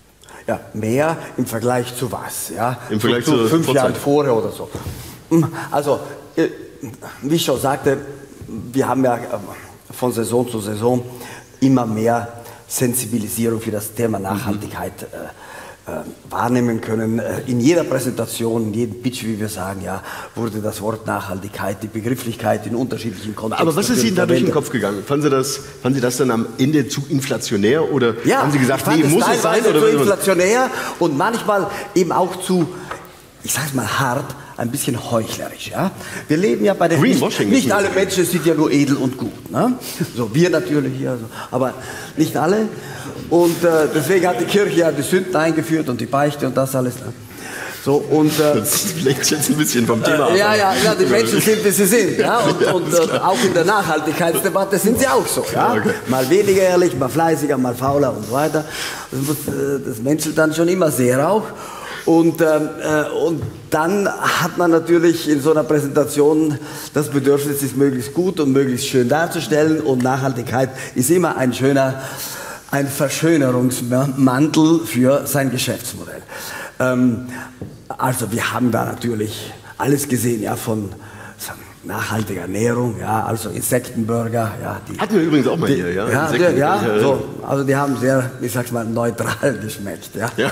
Speaker 3: Ja, mehr im Vergleich zu was? Ja?
Speaker 1: Im Vergleich
Speaker 3: zu,
Speaker 1: zu,
Speaker 3: zu fünf
Speaker 1: Vorzeit.
Speaker 3: Jahren vorher oder so. Also, wie ich schon sagte, wir haben ja von Saison zu Saison immer mehr Sensibilisierung für das Thema Nachhaltigkeit äh, äh, wahrnehmen können. In jeder Präsentation, in jedem Pitch, wie wir sagen, ja, wurde das Wort Nachhaltigkeit, die Begrifflichkeit in unterschiedlichen Kontexten.
Speaker 1: Aber was ist Ihnen da durch den Kopf gegangen? Fanden Sie das, fanden Sie das dann am Ende zu inflationär oder
Speaker 3: ja,
Speaker 1: haben Sie gesagt,
Speaker 3: ich fand
Speaker 1: nee,
Speaker 3: es
Speaker 1: muss es sein?
Speaker 3: teilweise
Speaker 1: Oder
Speaker 3: zu inflationär und manchmal eben auch zu, ich sag's mal hart, ein bisschen heuchlerisch. Ja? Wir leben ja bei den...
Speaker 1: Greenwashing.
Speaker 3: Nicht, nicht alle Menschen sind ja nur edel und gut. Ne? So, wir natürlich hier, also, aber nicht alle. Und äh, deswegen hat die Kirche ja die Sünden eingeführt und die Beichte und das alles. Ne? So, und, äh,
Speaker 1: das lenkt jetzt ein bisschen vom Thema ab.
Speaker 3: Äh, ja, ja, ja, die Menschen sind, wie sie sind. Ja? Und,
Speaker 1: Ja,
Speaker 3: und äh, auch in der Nachhaltigkeitsdebatte sind sie auch so. Ja?
Speaker 1: Ja, okay.
Speaker 3: Mal weniger ehrlich, mal fleißiger, mal fauler und so weiter. Das, muss, äh, das menschelt dann schon immer sehr auch. Und, ähm, äh, und dann hat man natürlich in so einer Präsentation das Bedürfnis, es möglichst gut und möglichst schön darzustellen. Und Nachhaltigkeit ist immer ein schöner, ein Verschönerungsmantel für sein Geschäftsmodell. Ähm, also wir haben da natürlich alles gesehen, ja, von nachhaltiger Ernährung, ja, also Insektenburger, ja. Die,
Speaker 1: Hatten wir übrigens auch mal
Speaker 3: die,
Speaker 1: hier, ja.
Speaker 3: Ja, die, ja so, also die haben sehr, ich sag's mal, neutral geschmeckt, ja.
Speaker 1: Ja.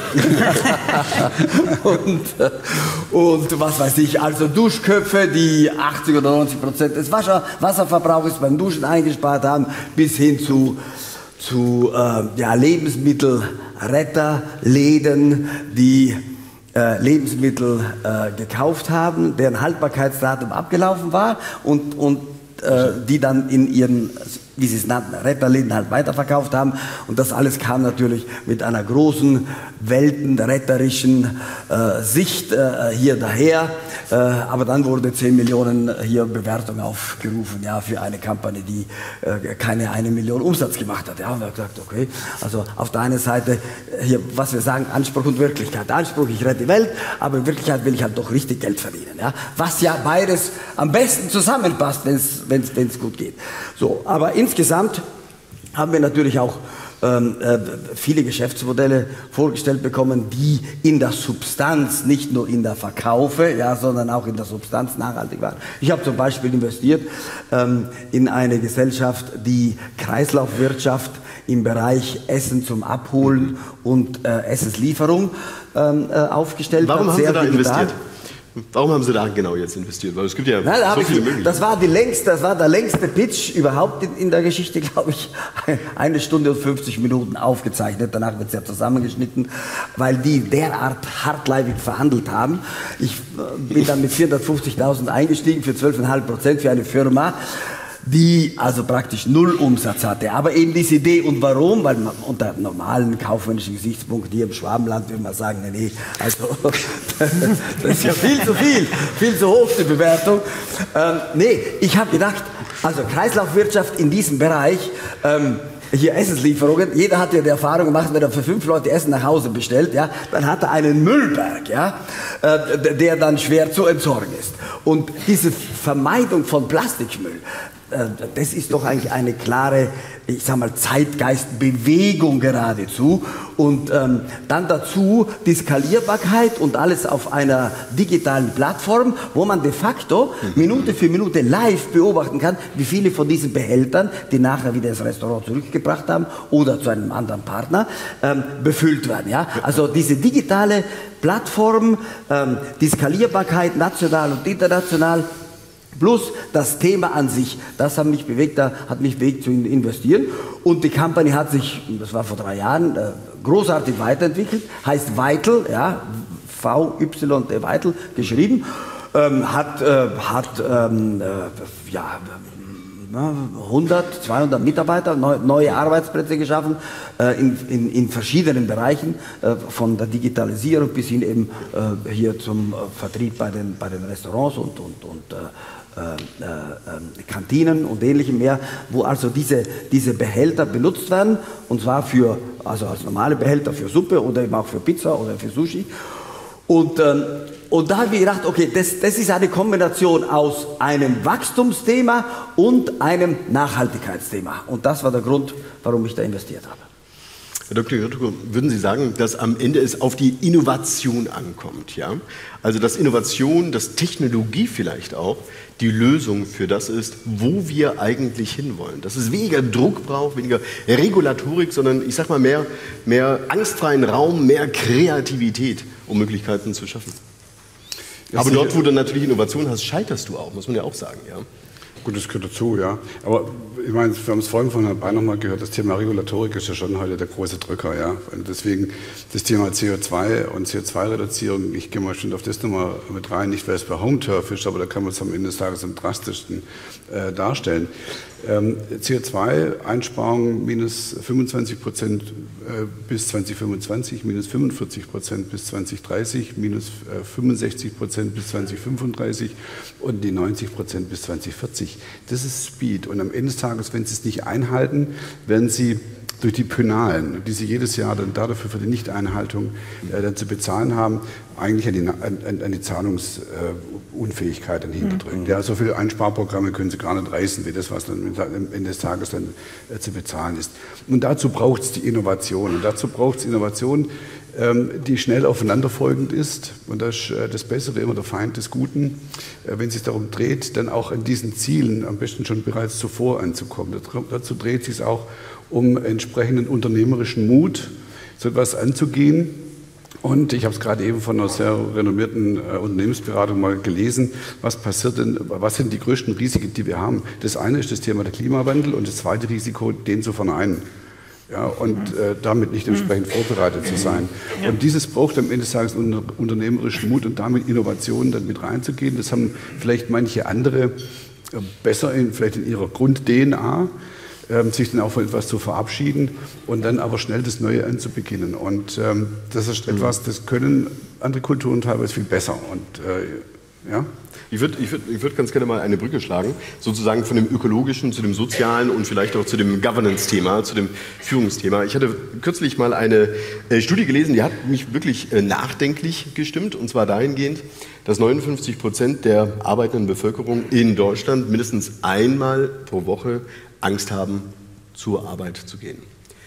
Speaker 3: und, und was weiß ich, also Duschköpfe, die achtzig oder neunzig Prozent des Wasser, Wasserverbrauchs beim Duschen eingespart haben, bis hin zu, zu äh, ja, Lebensmittelretterläden, die Äh, Lebensmittel äh, gekauft haben, deren Haltbarkeitsdatum abgelaufen war und, und äh, die dann in ihren, wie sie es nannten, Retterläden halt weiterverkauft haben. Und das alles kam natürlich mit einer großen, weltenretterischen äh, Sicht äh, hier daher. Äh, aber dann wurde zehn Millionen hier Bewertung aufgerufen, ja, für eine Kampagne, die äh, keine eine Million Umsatz gemacht hat. Ja, und wir haben gesagt, okay, also auf der einen Seite hier, was wir sagen, Anspruch und Wirklichkeit. Anspruch, ich rette die Welt, aber in Wirklichkeit will ich halt doch richtig Geld verdienen. Ja, was ja beides am besten zusammenpasst, wenn es gut geht. So, aber insgesamt haben wir natürlich auch ähm, äh, viele Geschäftsmodelle vorgestellt bekommen, die in der Substanz, nicht nur in der Verkaufe, ja, sondern auch in der Substanz nachhaltig waren. Ich habe zum Beispiel investiert ähm, in eine Gesellschaft, die Kreislaufwirtschaft im Bereich Essen zum Abholen und äh, Essenslieferung ähm, äh, aufgestellt
Speaker 1: Warum
Speaker 3: hat.
Speaker 1: haben
Speaker 3: Sehr
Speaker 1: Sie da
Speaker 3: digital.
Speaker 1: investiert? Warum haben Sie da genau jetzt investiert? Weil es gibt ja
Speaker 3: Nein, da
Speaker 1: so
Speaker 3: ich,
Speaker 1: viele Möglichkeiten.
Speaker 3: das war die längste, das war der längste Pitch überhaupt in, in der Geschichte, glaube ich. Eine Stunde und fünfzig Minuten aufgezeichnet. Danach wird es ja zusammengeschnitten, weil die derart hartleibig verhandelt haben. Ich äh, bin dann mit vierhundertfünfzigtausend eingestiegen für zwölf Komma fünf Prozent für eine Firma, die also praktisch null Umsatz hatte. Aber eben diese Idee und warum, weil man unter normalen kaufmännischen Gesichtspunkten hier im Schwabenland würde man sagen, nee, nee, also das ist ja viel zu viel, viel zu hoch die Bewertung. Ähm, nee, ich habe gedacht, also Kreislaufwirtschaft in diesem Bereich, ähm, hier Essenslieferungen, jeder hat ja die Erfahrung gemacht, wenn er für fünf Leute Essen nach Hause bestellt, ja, dann hat er einen Müllberg, ja, äh, der dann schwer zu entsorgen ist. Und diese Vermeidung von Plastikmüll, das ist doch eigentlich eine klare, ich sag mal, Zeitgeistbewegung geradezu. Und ähm, dann dazu die Skalierbarkeit und alles auf einer digitalen Plattform, wo man de facto Minute für Minute live beobachten kann, wie viele von diesen Behältern, die nachher wieder ins Restaurant zurückgebracht haben oder zu einem anderen Partner, ähm, befüllt werden. Ja? Also diese digitale Plattform, ähm, die Skalierbarkeit national und international, plus das Thema an sich, das hat mich bewegt, da hat mich bewegt zu investieren. Und die Company hat sich, das war vor drei Jahren, äh, großartig weiterentwickelt, heißt Vital, ja, V Y T Vital geschrieben, ähm, hat, äh, hat ähm, äh, ja, hundert, zweihundert Mitarbeiter, neu, neue Arbeitsplätze geschaffen äh, in, in, in verschiedenen Bereichen, äh, von der Digitalisierung bis hin eben äh, hier zum äh, Vertrieb bei den, bei den Restaurants und, und, und äh, Äh, äh, Kantinen und ähnlichem mehr, wo also diese, diese Behälter benutzt werden, und zwar für, also als normale Behälter für Suppe oder eben auch für Pizza oder für Sushi. Und, ähm, und da habe ich gedacht, okay, das, das ist eine Kombination aus einem
Speaker 1: Herr Doktor Jurtko, würden Sie sagen, dass am Ende es auf die Innovation ankommt? Ja? Also dass Innovation, dass Technologie vielleicht auch die Lösung für das ist, wo wir eigentlich hinwollen. Dass es weniger Druck braucht, weniger Regulatorik, sondern ich sag mal mehr, mehr angstfreien Raum, mehr Kreativität, um Möglichkeiten zu schaffen. Aber dort, wo du natürlich Innovation hast, scheiterst du auch, muss man ja auch sagen. Ja?
Speaker 4: Gut, das gehört dazu, ja. Aber ich meine, wir haben es vorhin von Herrn Bein nochmal gehört, das Thema Regulatorik ist ja schon heute der große Drücker, ja. Und deswegen das Thema C O zwei und C O zwei Reduzierung, ich gehe mal schon auf das nochmal mit rein, nicht weil es bei Home Turf ist, aber da kann man es am Ende des Tages am drastischsten äh, darstellen. Ähm, C O zwei Einsparung minus fünfundzwanzig Prozent äh, bis zweitausendfünfundzwanzig, minus fünfundvierzig Prozent bis zweitausenddreißig, minus äh, fünfundsechzig Prozent bis zweitausendfünfunddreißig und die neunzig Prozent bis zweitausendvierzig. Das ist Speed. Und am Ende des Tages, wenn Sie es nicht einhalten, werden Sie durch die Penalen, die Sie jedes Jahr dann dafür für die Nichteinhaltung äh, dann zu bezahlen haben, eigentlich an die, an, an die Zahlungsunfähigkeit dann hinterdrückt. Mhm. Ja, so viele Einsparprogramme können Sie gar nicht reißen, wie das, was dann am Ende des Tages dann äh, zu bezahlen ist. Und dazu braucht es die Innovation. Und dazu braucht es Innovation, ähm, die schnell aufeinanderfolgend ist. Und das ist äh, das Bessere immer der Feind des Guten. Äh, wenn es sich darum dreht, dann auch an diesen Zielen am besten schon bereits zuvor anzukommen. Dazu dreht es sich auch um entsprechenden unternehmerischen Mut, so etwas anzugehen. Und ich habe es gerade eben von einer sehr renommierten äh, Unternehmensberatung mal gelesen, was passiert denn, was sind die größten Risiken, die wir haben. Das eine ist das Thema der Klimawandel und das zweite Risiko, den zu verneinen. Ja, und äh, damit nicht entsprechend vorbereitet zu sein. Und dieses braucht am Ende des Tages unter, unternehmerischen Mut und damit Innovationen dann mit reinzugehen. Das haben vielleicht manche andere äh, besser in, vielleicht in ihrer Grund-D N A, sich dann auch von etwas zu verabschieden und dann aber schnell das Neue anzubeginnen. Und ähm, das ist etwas, das können andere Kulturen teilweise viel besser. Und, äh, ja?
Speaker 1: Ich würde ich würd, ich würd ganz gerne mal eine Brücke schlagen, sozusagen von dem ökologischen zu dem sozialen und vielleicht auch zu dem Governance-Thema, zu dem Führungsthema. Ich hatte kürzlich mal eine äh, Studie gelesen, die hat mich wirklich äh, nachdenklich gestimmt, und zwar dahingehend, dass neunundfünfzig Prozent der arbeitenden Bevölkerung in Deutschland mindestens einmal pro Woche Angst haben, zur Arbeit zu gehen.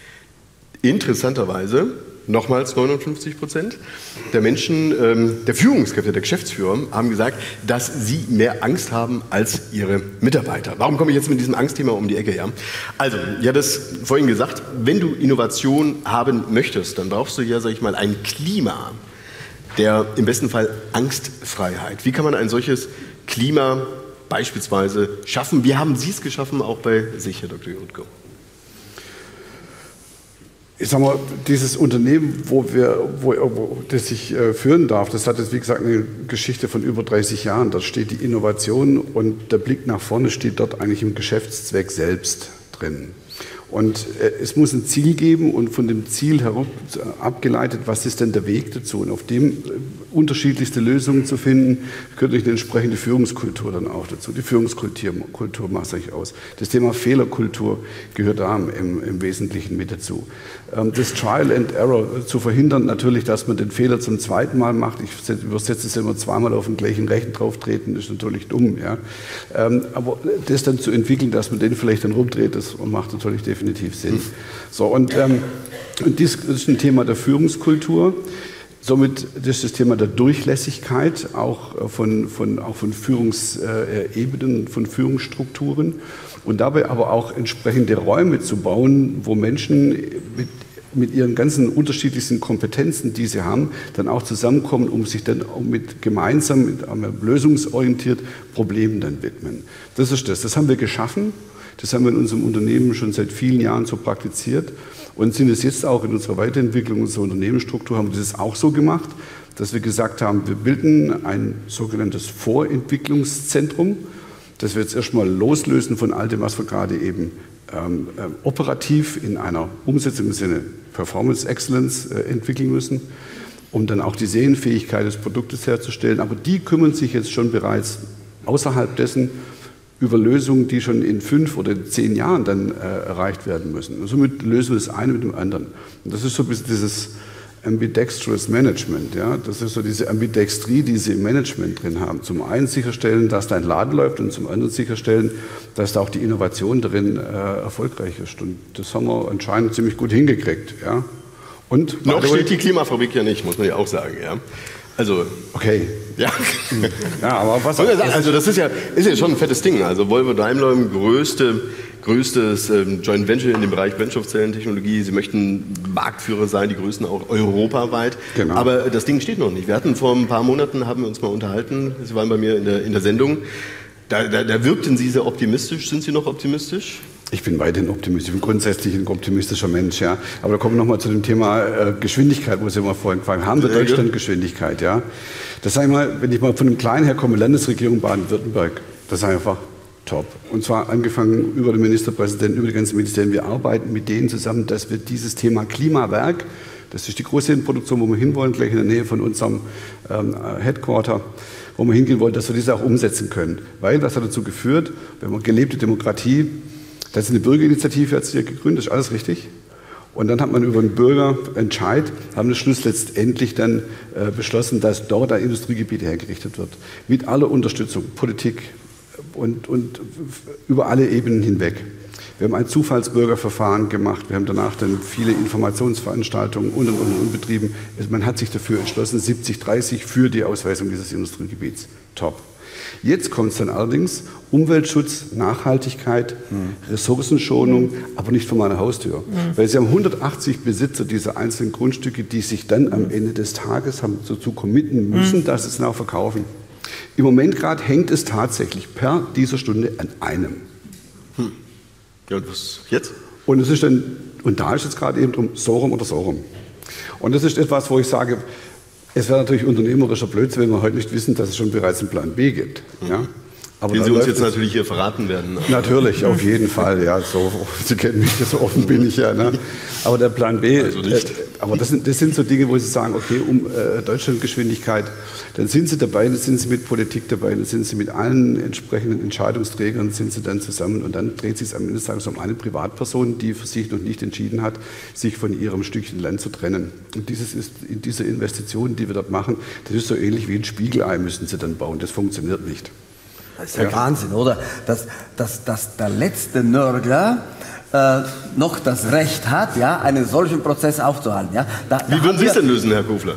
Speaker 1: Interessanterweise, nochmals neunundfünfzig Prozent der Menschen, ähm, der Führungskräfte, der Geschäftsführer, haben gesagt, dass sie mehr Angst haben als ihre Mitarbeiter. Warum komme ich jetzt mit diesem Angstthema um die Ecke her? Also, ich hatte es vorhin gesagt, wenn du Innovation haben möchtest, dann brauchst du ja, sag ich mal, ein Klima der im besten Fall Angstfreiheit. Wie kann man ein solches Klima beispielsweise schaffen? Wie haben Sie es geschaffen, auch bei sich, Herr Doktor Jurtko?
Speaker 4: Ich sag mal, dieses Unternehmen, wo wir, wo, wo das ich äh, führen darf, das hat jetzt, wie gesagt, eine Geschichte von über dreißig Jahren. Da steht die Innovation und der Blick nach vorne steht dort eigentlich im Geschäftszweck selbst drin. Und äh, es muss ein Ziel geben und von dem Ziel herab, äh, abgeleitet, was ist denn der Weg dazu? Und auf dem äh, unterschiedlichste Lösungen zu finden, gehört eine entsprechende Führungskultur dann auch dazu. Die Führungskultur Kultur macht sich aus. Das Thema Fehlerkultur gehört da im, im Wesentlichen mit dazu. Ähm, das Trial and Error zu verhindern, natürlich, dass man den Fehler zum zweiten Mal macht. Ich übersetze es immer, zweimal auf den gleichen Rechen drauf treten, ist natürlich dumm. Ja? Ähm, aber das dann zu entwickeln, dass man den vielleicht dann rumdreht, das macht natürlich definitiv definitiv Sinn. So, und, ähm, und dies ist ein Thema der Führungskultur. Somit das ist das Thema der Durchlässigkeit, auch von, von, auch von Führungsebenen, von Führungsstrukturen. Und dabei aber auch entsprechende Räume zu bauen, wo Menschen mit, mit ihren ganzen unterschiedlichsten Kompetenzen, die sie haben, dann auch zusammenkommen, um sich dann auch mit gemeinsam, mit, lösungsorientiert Problemen dann widmen. Das ist das. Das haben wir geschaffen. Das haben wir in unserem Unternehmen schon seit vielen Jahren so praktiziert und sind es jetzt auch in unserer Weiterentwicklung unserer Unternehmensstruktur, haben wir das auch so gemacht, dass wir gesagt haben, wir bilden ein sogenanntes Vorentwicklungszentrum, das wir jetzt erstmal loslösen von all dem, was wir gerade eben ähm, äh, operativ in einer Umsetzung im Sinne Performance Excellence äh, entwickeln müssen, um dann auch die Sehensfähigkeit des Produktes herzustellen. Aber die kümmern sich jetzt schon bereits außerhalb dessen über Lösungen, die schon in fünf oder zehn Jahren dann äh, erreicht werden müssen. Und somit lösen wir das eine mit dem anderen. Und das ist so ein bisschen dieses Ambidextrous Management. Ja? Das ist so diese Ambidextrie, die sie im Management drin haben. Zum einen sicherstellen, dass dein Laden läuft und zum anderen sicherstellen, dass da auch die Innovation drin äh, erfolgreich ist. Und das haben wir anscheinend ziemlich gut hingekriegt. Ja? Und
Speaker 1: noch steht die Klimafabrik ja nicht, muss man ja auch sagen. Ja? Also,
Speaker 4: okay.
Speaker 1: Ja.
Speaker 4: Ja, aber was
Speaker 1: also das ist ja, ist ja schon ein fettes Ding. Also Volvo Daimler, größte, größtes ähm, Joint Venture in dem Bereich Brennstoffzellentechnologie. Sie möchten Marktführer sein, die größten auch europaweit.
Speaker 4: Genau.
Speaker 1: Aber das Ding steht noch nicht. Wir hatten vor ein paar Monaten, haben wir uns mal unterhalten, Sie waren bei mir in der, in der Sendung. Da, da, da wirkten Sie sehr optimistisch. Sind Sie noch optimistisch?
Speaker 4: Ich bin weiterhin optimistisch. Ich bin grundsätzlich ein optimistischer Mensch, ja. Aber da kommen wir nochmal zu dem Thema äh, Geschwindigkeit, wo Sie immer vorhin gefragt haben. Haben wir Deutschland Geschwindigkeit, ja? Das sage ich mal, wenn ich mal von einem Kleinen her komme, Landesregierung Baden-Württemberg, das ist einfach top. Und zwar angefangen über den Ministerpräsidenten, über die ganzen Ministerien. Wir arbeiten mit denen zusammen, dass wir dieses Thema Klimawerk, das ist die große Produktion, wo wir hinwollen, gleich in der Nähe von unserem ähm, Headquarter, wo wir hingehen wollen, dass wir das auch umsetzen können. Weil, was hat dazu geführt, wenn man gelebte Demokratie, das ist eine Bürgerinitiative, hat sich ja gegründet, ist alles richtig. Und dann hat man über einen Bürgerentscheid, haben das Schluss letztendlich dann äh, beschlossen, dass dort ein Industriegebiet hergerichtet wird. Mit aller Unterstützung, Politik und, und über alle Ebenen hinweg. Wir haben ein Zufallsbürgerverfahren gemacht, wir haben danach dann viele Informationsveranstaltungen und, und, und, und betrieben. Also man hat sich dafür entschlossen, siebzig dreißig für die Ausweisung dieses Industriegebiets. Top. Jetzt kommt es dann allerdings Umweltschutz, Nachhaltigkeit, mhm. Ressourcenschonung, aber nicht vor meiner Haustür. Mhm. Weil Sie haben hundertachtzig Besitzer dieser einzelnen Grundstücke, die sich dann am Ende des Tages haben dazu committen müssen, mhm. dass sie es dann auch verkaufen. Im Moment gerade hängt es tatsächlich per dieser Stunde an einem.
Speaker 1: Hm. Ja, und was jetzt?
Speaker 4: Und es ist dann, und da ist jetzt gerade eben drum, so rum oder so rum. Und das ist etwas, wo ich sage, es wäre natürlich unternehmerischer Blödsinn, wenn wir heute nicht wissen, dass es schon bereits einen Plan B gibt. Mhm. Ja? Aber
Speaker 1: den Sie uns jetzt natürlich hier verraten werden.
Speaker 4: Natürlich, auf jeden Fall. Ja, so, Sie kennen mich, so offen bin ich ja. Ne? Aber der Plan B,
Speaker 1: also nicht.
Speaker 4: Äh, aber das sind, das sind so Dinge, wo Sie sagen, okay, um äh, Deutschlandgeschwindigkeit, dann sind Sie dabei, dann sind Sie mit Politik dabei, dann sind Sie mit allen entsprechenden Entscheidungsträgern, sind Sie dann zusammen und dann dreht sich am Ende des Tages um eine Privatperson, die für sich noch nicht entschieden hat, sich von ihrem Stückchen Land zu trennen. Und dieses ist, in diese Investitionen, die wir dort machen, das ist so ähnlich wie ein Spiegelei müssen Sie dann bauen. Das funktioniert nicht.
Speaker 3: Das ist ja, ja Wahnsinn, oder? Dass, dass, dass der letzte Nörgler äh, noch das Recht hat, ja, einen solchen Prozess aufzuhalten. Ja? Da,
Speaker 1: Wie würden Sie es denn lösen, Herr Kofler?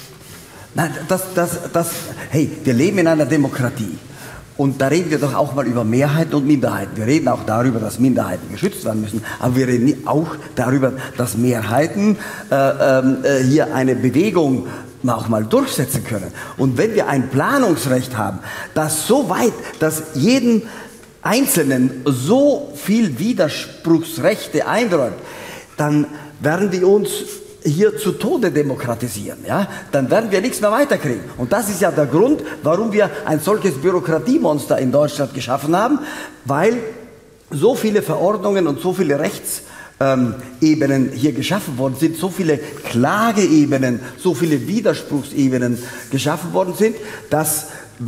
Speaker 3: Nein, das, das, das, hey, wir leben in einer Demokratie. Und da reden wir doch auch mal über Mehrheiten und Minderheiten. Wir reden auch darüber, dass Minderheiten geschützt werden müssen. Aber wir reden auch darüber, dass Mehrheiten äh, äh, hier eine Bewegung auch mal durchsetzen können. Und wenn wir ein Planungsrecht haben, das so weit, dass jeden Einzelnen so viel Widerspruchsrechte einräumt, dann werden die uns hier zu Tode demokratisieren, ja? Dann werden wir nichts mehr weiterkriegen. Und das ist ja der Grund, warum wir ein solches Bürokratiemonster in Deutschland geschaffen haben, weil so viele Verordnungen und so viele Rechts Ähm, Ebenen hier geschaffen worden sind, so viele Klageebenen, so viele Widerspruchsebenen geschaffen worden sind, dass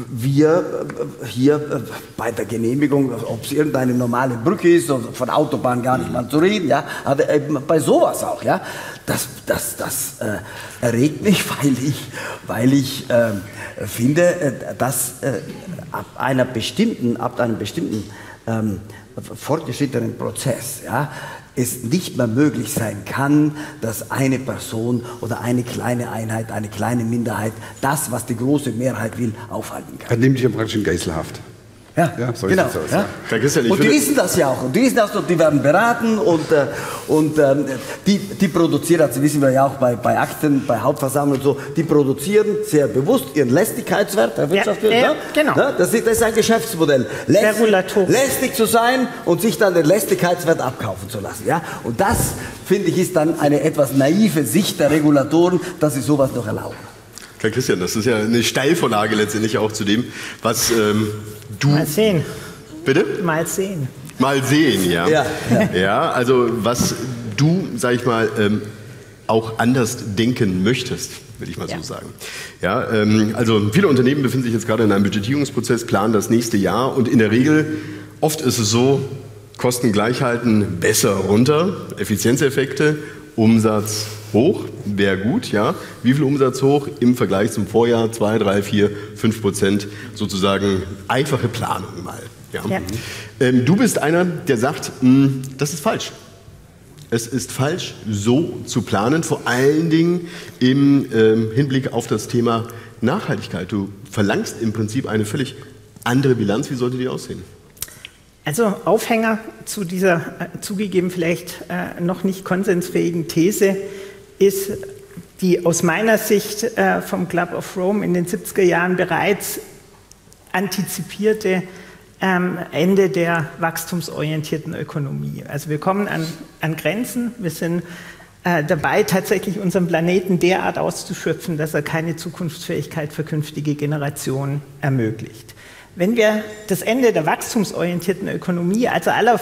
Speaker 3: wir hier bei der Genehmigung, ob es irgendeine normale Brücke ist, oder von Autobahn gar nicht mal zu reden, ja, aber bei sowas auch, ja, das, das, das äh, erregt mich, weil ich, weil ich äh, finde, dass äh, ab einer bestimmten, ab einem bestimmten ähm, fortgeschrittenen Prozess, ja, es nicht mehr möglich sein kann, dass eine Person oder eine kleine Einheit, eine kleine Minderheit das, was die große Mehrheit will, aufhalten kann.
Speaker 4: Er nimmt dich ja praktisch in Geiselhaft.
Speaker 3: Ja,
Speaker 4: ja, so
Speaker 3: genau.
Speaker 4: Ist das aus,
Speaker 3: ja.
Speaker 1: Ja.
Speaker 3: Und die wissen das ja auch. Und die wissen das und die werden beraten und, äh, und ähm, die, die produzieren, also wissen wir ja auch bei, bei Akten, bei Hauptversammlungen und so, die produzieren sehr bewusst ihren Lästigkeitswert, der Wirtschaftswirt,
Speaker 2: ja, äh,
Speaker 3: ja?
Speaker 2: genau.
Speaker 3: Ja, das, ist, das ist ein Geschäftsmodell. Lästig, lästig zu sein und sich dann den Lästigkeitswert abkaufen zu lassen. Ja? Und das, finde ich, ist dann eine etwas naive Sicht der Regulatoren, dass sie sowas noch erlauben.
Speaker 1: Herr Christian, das ist ja eine Steilvorlage letztendlich auch zu dem, was ähm, du...
Speaker 5: Mal sehen.
Speaker 1: Bitte?
Speaker 5: Mal sehen.
Speaker 1: Mal sehen, ja.
Speaker 3: Ja, ja.
Speaker 1: Ja, also was du, sag ich mal, ähm, auch anders denken möchtest, will ich mal
Speaker 2: ja.
Speaker 1: so sagen. Ja, ähm, also viele Unternehmen befinden sich jetzt gerade in einem Budgetierungsprozess, planen das nächste Jahr und in der Regel, oft ist es so, Kosten gleich halten, besser runter, Effizienzeffekte, Umsatz hoch, wäre gut, ja. Wie viel Umsatz hoch im Vergleich zum Vorjahr? zwei, drei, vier, fünf Prozent sozusagen einfache Planung mal. Ja. Ja. Ähm, du bist einer, der sagt, mh, das ist falsch. Es ist falsch, so zu planen, vor allen Dingen im ähm, Hinblick auf das Thema Nachhaltigkeit. Du verlangst im Prinzip eine völlig andere Bilanz. Wie sollte die aussehen?
Speaker 5: Also Aufhänger zu dieser äh, zugegeben vielleicht äh, noch nicht konsensfähigen These ist die aus meiner Sicht äh, vom Club of Rome in den siebziger Jahren bereits antizipierte ähm, Ende der wachstumsorientierten Ökonomie. Also wir kommen an, an Grenzen, wir sind äh, dabei, tatsächlich unseren Planeten derart auszuschöpfen, dass er keine Zukunftsfähigkeit für künftige Generationen ermöglicht. Wenn wir das Ende der wachstumsorientierten Ökonomie, also aller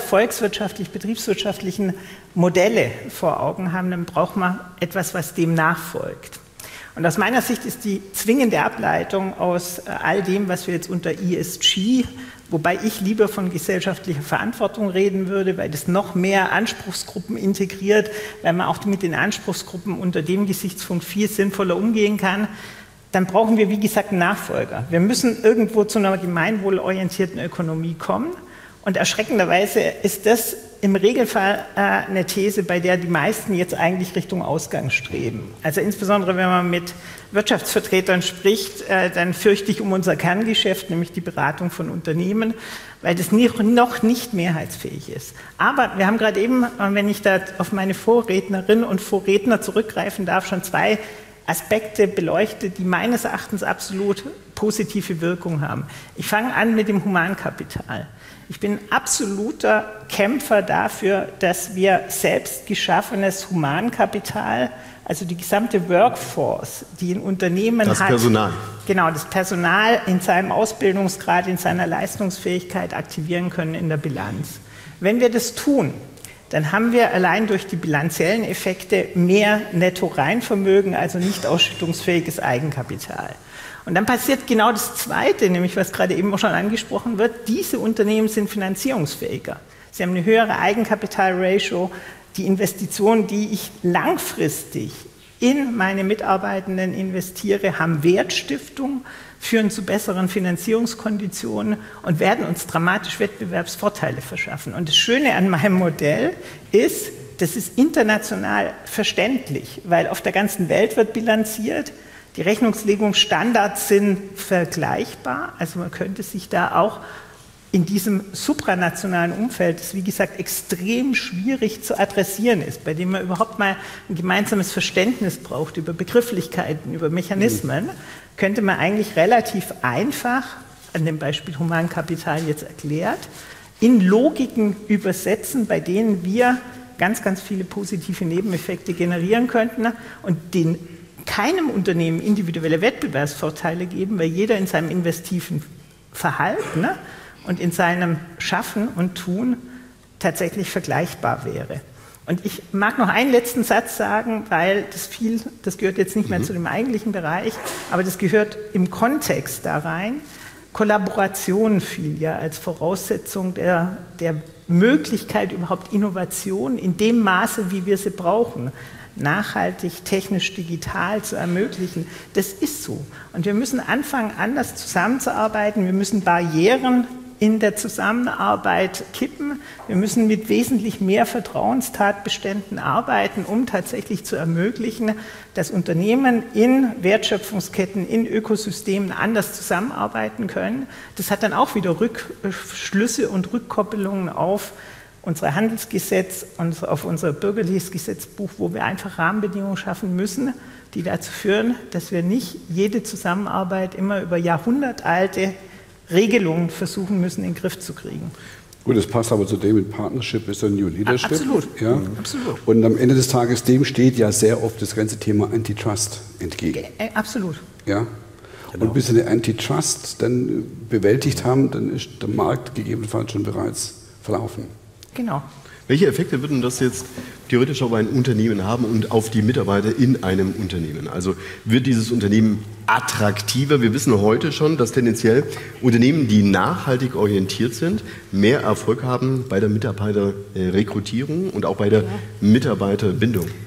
Speaker 5: volkswirtschaftlich-betriebswirtschaftlichen Modelle vor Augen haben, dann braucht man etwas, was dem nachfolgt. Und aus meiner Sicht ist die zwingende Ableitung aus all dem, was wir jetzt unter E S G, wobei ich lieber von gesellschaftlicher Verantwortung reden würde, weil das noch mehr Anspruchsgruppen integriert, weil man auch mit den Anspruchsgruppen unter dem Gesichtspunkt viel sinnvoller umgehen kann, dann brauchen wir, wie gesagt, einen Nachfolger. Wir müssen irgendwo zu einer gemeinwohlorientierten Ökonomie kommen. Und erschreckenderweise ist das im Regelfall äh, eine These, bei der die meisten jetzt eigentlich Richtung Ausgang streben. Also insbesondere, wenn man mit Wirtschaftsvertretern spricht, äh, dann fürchte ich um unser Kerngeschäft, nämlich die Beratung von Unternehmen, weil das noch nicht mehrheitsfähig ist. Aber wir haben gerade eben, wenn ich da auf meine Vorrednerinnen und Vorredner zurückgreifen darf, schon zwei Aspekte beleuchtet, die meines Erachtens absolut positive Wirkung haben. Ich fange an mit dem Humankapital. Ich bin absoluter Kämpfer dafür, dass wir selbst geschaffenes Humankapital, also die gesamte Workforce, die in Unternehmen
Speaker 1: das
Speaker 5: hat,
Speaker 1: Personal.
Speaker 5: Genau, das Personal in seinem Ausbildungsgrad, in seiner Leistungsfähigkeit aktivieren können in der Bilanz. Wenn wir das tun, dann haben wir allein durch die bilanziellen Effekte mehr Netto-Reinvermögen, also nicht ausschüttungsfähiges Eigenkapital. Und dann passiert genau das Zweite, nämlich was gerade eben auch schon angesprochen wird, diese Unternehmen sind finanzierungsfähiger. Sie haben eine höhere Eigenkapital-Ratio. Die Investitionen, die ich langfristig in meine Mitarbeitenden investiere, haben Wertstiftung, führen zu besseren Finanzierungskonditionen und werden uns dramatisch Wettbewerbsvorteile verschaffen. Und das Schöne an meinem Modell ist, das ist international verständlich, weil auf der ganzen Welt wird bilanziert. Die Rechnungslegungsstandards sind vergleichbar, also man könnte sich da auch in diesem supranationalen Umfeld, das wie gesagt extrem schwierig zu adressieren ist, bei dem man überhaupt mal ein gemeinsames Verständnis braucht über Begrifflichkeiten, über Mechanismen, könnte man eigentlich relativ einfach, an dem Beispiel Humankapital jetzt erklärt, in Logiken übersetzen, bei denen wir ganz, ganz viele positive Nebeneffekte generieren könnten und den keinem Unternehmen individuelle Wettbewerbsvorteile geben, weil jeder in seinem investiven Verhalten und in seinem Schaffen und Tun tatsächlich vergleichbar wäre. Und ich mag noch einen letzten Satz sagen, weil das viel, das gehört jetzt nicht mehr mhm. zu dem eigentlichen Bereich, aber das gehört im Kontext da rein. Kollaboration fiel ja als Voraussetzung der, der Möglichkeit überhaupt Innovation in dem Maße, wie wir sie brauchen, nachhaltig, technisch, digital zu ermöglichen. Das ist so. Und wir müssen anfangen, anders zusammenzuarbeiten. Wir müssen Barrieren in der Zusammenarbeit kippen. Wir müssen mit wesentlich mehr Vertrauenstatbeständen arbeiten, um tatsächlich zu ermöglichen, dass Unternehmen in Wertschöpfungsketten, in Ökosystemen anders zusammenarbeiten können. Das hat dann auch wieder Rückschlüsse und Rückkoppelungen auf unser Handelsgesetz und auf unser bürgerliches Gesetzbuch, wo wir einfach Rahmenbedingungen schaffen müssen, die dazu führen, dass wir nicht jede Zusammenarbeit immer über jahrhundertalte Regelungen versuchen müssen, in den Griff zu kriegen.
Speaker 4: Gut, das passt aber zu dem, mit Partnership ist ein New Leadership.
Speaker 5: Absolut.
Speaker 4: Ja.
Speaker 5: Mhm. Absolut.
Speaker 4: Und am Ende des Tages, dem steht ja sehr oft das ganze Thema Antitrust entgegen.
Speaker 5: Äh, absolut.
Speaker 4: Ja. Genau. Und bis sie den Antitrust dann bewältigt haben, dann ist der Markt gegebenenfalls schon bereits verlaufen.
Speaker 5: Genau.
Speaker 1: Welche Effekte würden das jetzt theoretisch auf ein Unternehmen haben und auf die Mitarbeiter in einem Unternehmen? Also wird dieses Unternehmen attraktiver? Wir wissen heute schon, dass tendenziell Unternehmen, die nachhaltig orientiert sind, mehr Erfolg haben bei der Mitarbeiterrekrutierung und auch bei der Mitarbeiterbindung.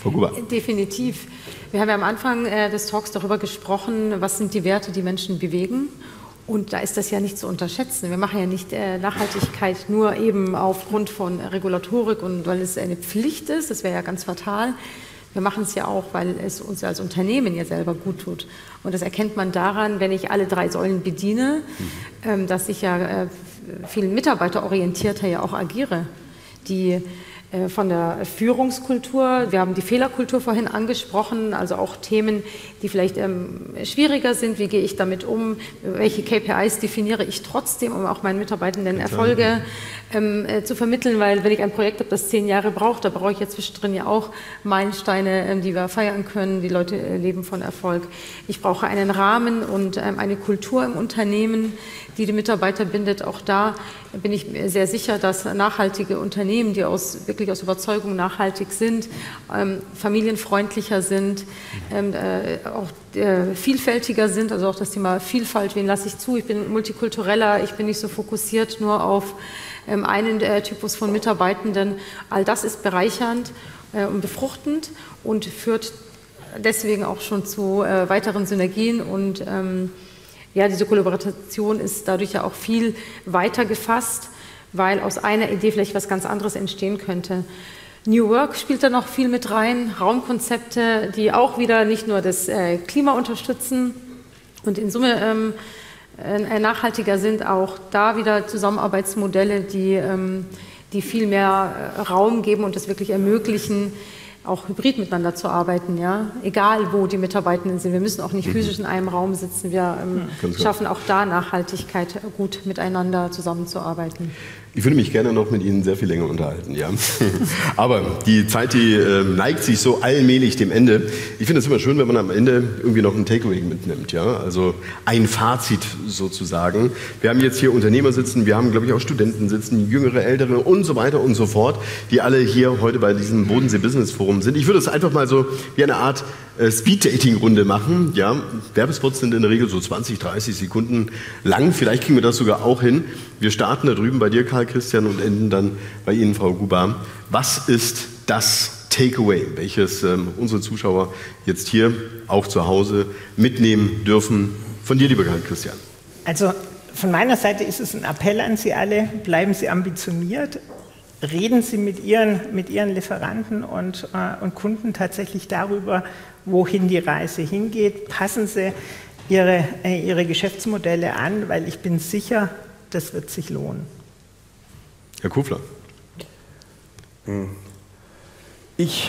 Speaker 1: Frau Guber.
Speaker 2: Definitiv. Wir haben ja am Anfang äh, des Talks darüber gesprochen, was sind die Werte, die Menschen bewegen. Und da ist das ja nicht zu unterschätzen. Wir machen ja nicht äh, Nachhaltigkeit nur eben aufgrund von Regulatorik und weil es eine Pflicht ist, das wäre ja ganz fatal. Wir machen es ja auch, weil es uns als Unternehmen ja selber gut tut. Und das erkennt man daran, wenn ich alle drei Säulen bediene, mhm. ähm, dass ich ja äh, viel mitarbeiterorientierter ja auch agiere. Die äh, von der Führungskultur, wir haben die Fehlerkultur vorhin angesprochen, also auch Themen, die vielleicht ähm, schwieriger sind. Wie gehe ich damit um? Welche K P Is definiere ich trotzdem, um auch meinen Mitarbeitenden Erfolge ähm, äh, zu vermitteln? Weil wenn ich ein Projekt habe, das zehn Jahre braucht, da brauche ich ja zwischendrin ja auch Meilensteine, ähm, die wir feiern können. Die Leute äh, leben von Erfolg. Ich brauche einen Rahmen und ähm, eine Kultur im Unternehmen, die die Mitarbeiter bindet. Auch da bin ich sehr sicher, dass nachhaltige Unternehmen, die aus, wirklich aus Überzeugung nachhaltig sind, ähm, familienfreundlicher sind, ähm, äh, auch äh, vielfältiger sind, also auch das Thema Vielfalt, wen lasse ich zu, ich bin multikultureller, ich bin nicht so fokussiert nur auf ähm, einen äh, Typus von Mitarbeitenden. All das ist bereichernd äh, und befruchtend und führt deswegen auch schon zu äh, weiteren Synergien und ähm, ja, diese Kollaboration ist dadurch ja auch viel weiter gefasst, weil aus einer Idee vielleicht was ganz anderes entstehen könnte. New Work spielt da noch viel mit rein, Raumkonzepte, die auch wieder nicht nur das äh, Klima unterstützen und in Summe ähm, äh, nachhaltiger sind, auch da wieder Zusammenarbeitsmodelle, die, ähm, die viel mehr äh, Raum geben und das wirklich ermöglichen, auch hybrid miteinander zu arbeiten, ja, egal wo die Mitarbeitenden sind. Wir müssen auch nicht physisch in einem Raum sitzen. Wir ähm, ja, schaffen auch da Nachhaltigkeit, gut miteinander zusammenzuarbeiten.
Speaker 1: Ich würde mich gerne noch mit Ihnen sehr viel länger unterhalten, ja. Aber die Zeit, die äh, neigt sich so allmählich dem Ende. Ich finde es immer schön, wenn man am Ende irgendwie noch ein Takeaway mitnimmt, ja. Also ein Fazit sozusagen. Wir haben jetzt hier Unternehmer sitzen, wir haben, glaube ich, auch Studenten sitzen, jüngere, ältere und so weiter und so fort, die alle hier heute bei diesem Bodensee Business Forum sind. Ich würde es einfach mal so wie eine Art äh, Speed-Dating-Runde machen, ja. Werbespots sind in der Regel so zwanzig, dreißig Sekunden lang. Vielleicht kriegen wir das sogar auch hin. Wir starten da drüben bei dir, Karl Christian, und enden dann bei Ihnen, Frau Guber. Was ist das Takeaway, welches ähm, unsere Zuschauer jetzt hier auch zu Hause mitnehmen dürfen? Von dir, lieber Karl Christian.
Speaker 5: Also von meiner Seite ist es ein Appell an Sie alle, bleiben Sie ambitioniert, reden Sie mit Ihren, mit Ihren Lieferanten und, äh, und Kunden tatsächlich darüber, wohin die Reise hingeht. Passen Sie Ihre, äh, Ihre Geschäftsmodelle an, weil ich bin sicher, das wird sich lohnen.
Speaker 1: Herr Kufler.
Speaker 3: Ich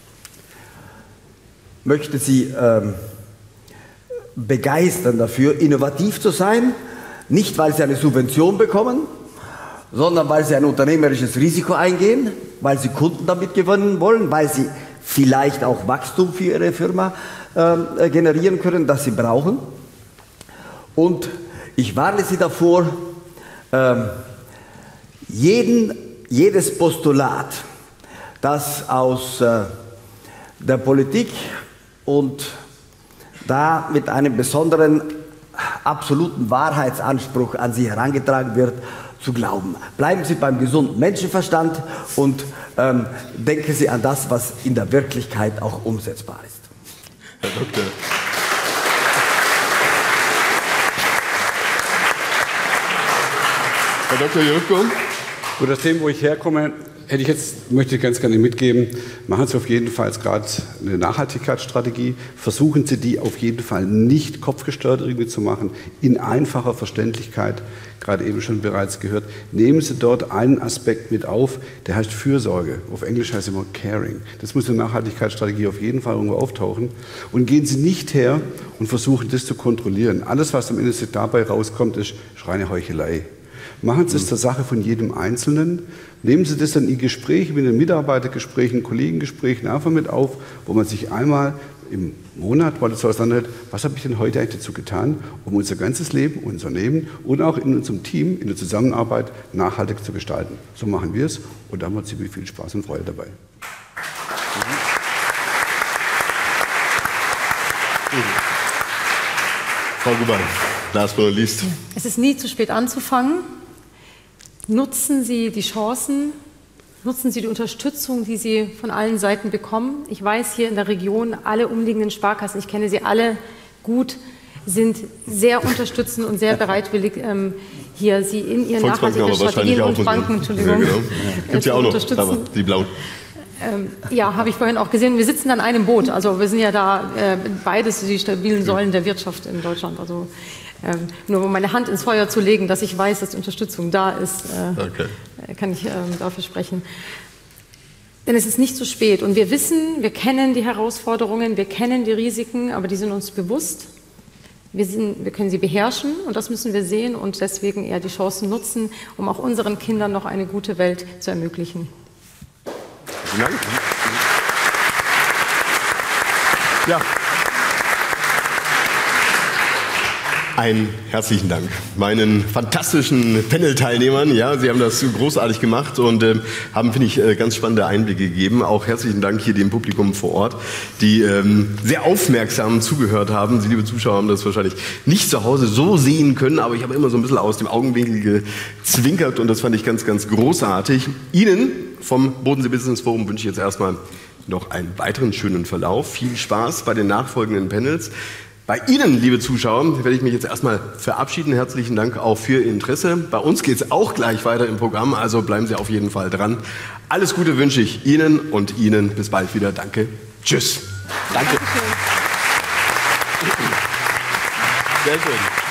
Speaker 3: möchte Sie ähm, begeistern dafür, innovativ zu sein, nicht weil Sie eine Subvention bekommen, sondern weil Sie ein unternehmerisches Risiko eingehen, weil Sie Kunden damit gewinnen wollen, weil Sie vielleicht auch Wachstum für Ihre Firma äh, generieren können, das Sie brauchen. Und ich warne Sie davor, ähm, jeden, jedes Postulat, das aus äh, der Politik und da mit einem besonderen absoluten Wahrheitsanspruch an Sie herangetragen wird, zu glauben. Bleiben Sie beim gesunden Menschenverstand und ähm, denken Sie an das, was in der Wirklichkeit auch umsetzbar ist.
Speaker 1: Herr Doktor Herr Doktor Jürko.
Speaker 4: Gut, das Thema, wo ich herkomme, hätte ich jetzt, möchte ich ganz gerne mitgeben, machen Sie auf jeden Fall gerade eine Nachhaltigkeitsstrategie, versuchen Sie die auf jeden Fall nicht kopfgesteuert irgendwie zu machen, in einfacher Verständlichkeit, gerade eben schon bereits gehört, nehmen Sie dort einen Aspekt mit auf, der heißt Fürsorge, auf Englisch heißt es immer Caring. Das muss in der Nachhaltigkeitsstrategie auf jeden Fall irgendwo auftauchen und gehen Sie nicht her und versuchen das zu kontrollieren. Alles, was am Ende dabei rauskommt, ist reine Heuchelei. Machen Sie es zur Sache von jedem Einzelnen. Nehmen Sie das dann in Gesprächen, mit den Mitarbeitergesprächen, Kollegengesprächen einfach mit auf, wo man sich einmal im Monat mal so auseinanderhält, was habe ich denn heute eigentlich dazu getan, um unser ganzes Leben, unser Leben und auch in unserem Team, in der Zusammenarbeit nachhaltig zu gestalten. So machen wir es und da haben wir ziemlich viel Spaß und Freude dabei.
Speaker 1: Frau Guber, last but not least.
Speaker 2: Es ist nie zu spät anzufangen. Nutzen Sie die Chancen, nutzen Sie die Unterstützung, die Sie von allen Seiten bekommen. Ich weiß, hier in der Region, alle umliegenden Sparkassen, ich kenne sie alle gut, sind sehr unterstützend und sehr bereitwillig, ähm, hier Sie in Ihren nachhaltigen Strategien und Banken, Entschuldigung,
Speaker 1: ja, genau. Gibt es ja auch noch, aber die blauen.
Speaker 2: Ähm, ja, habe ich vorhin auch gesehen. Wir sitzen an einem Boot. Also wir sind ja da äh, beides die stabilen Säulen der Wirtschaft in Deutschland. Also ähm, nur um meine Hand ins Feuer zu legen, dass ich weiß, dass die Unterstützung da ist, äh, okay. kann ich ähm, dafür sprechen. Denn es ist nicht zu spät. Und wir wissen, wir kennen die Herausforderungen, wir kennen die Risiken, aber die sind uns bewusst. Wir, sind, wir können sie beherrschen und das müssen wir sehen und deswegen eher die Chancen nutzen, um auch unseren Kindern noch eine gute Welt zu ermöglichen.
Speaker 1: Vielen Dank. Ja. Einen herzlichen Dank meinen fantastischen Panel-Teilnehmern. Ja, Sie haben das großartig gemacht und äh, haben, finde ich, äh, ganz spannende Einblicke gegeben. Auch herzlichen Dank hier dem Publikum vor Ort, die ähm, sehr aufmerksam zugehört haben. Sie, liebe Zuschauer, haben das wahrscheinlich nicht zu Hause so sehen können, aber ich habe immer so ein bisschen aus dem Augenwinkel gezwinkert und das fand ich ganz, ganz großartig. Ihnen vom Bodensee Business Forum wünsche ich jetzt erstmal noch einen weiteren schönen Verlauf. Viel Spaß bei den nachfolgenden Panels. Bei Ihnen, liebe Zuschauer, werde ich mich jetzt erstmal verabschieden. Herzlichen Dank auch für Ihr Interesse. Bei uns geht es auch gleich weiter im Programm, also bleiben Sie auf jeden Fall dran. Alles Gute wünsche ich Ihnen und Ihnen. Bis bald wieder. Danke. Tschüss. Danke. Sehr schön.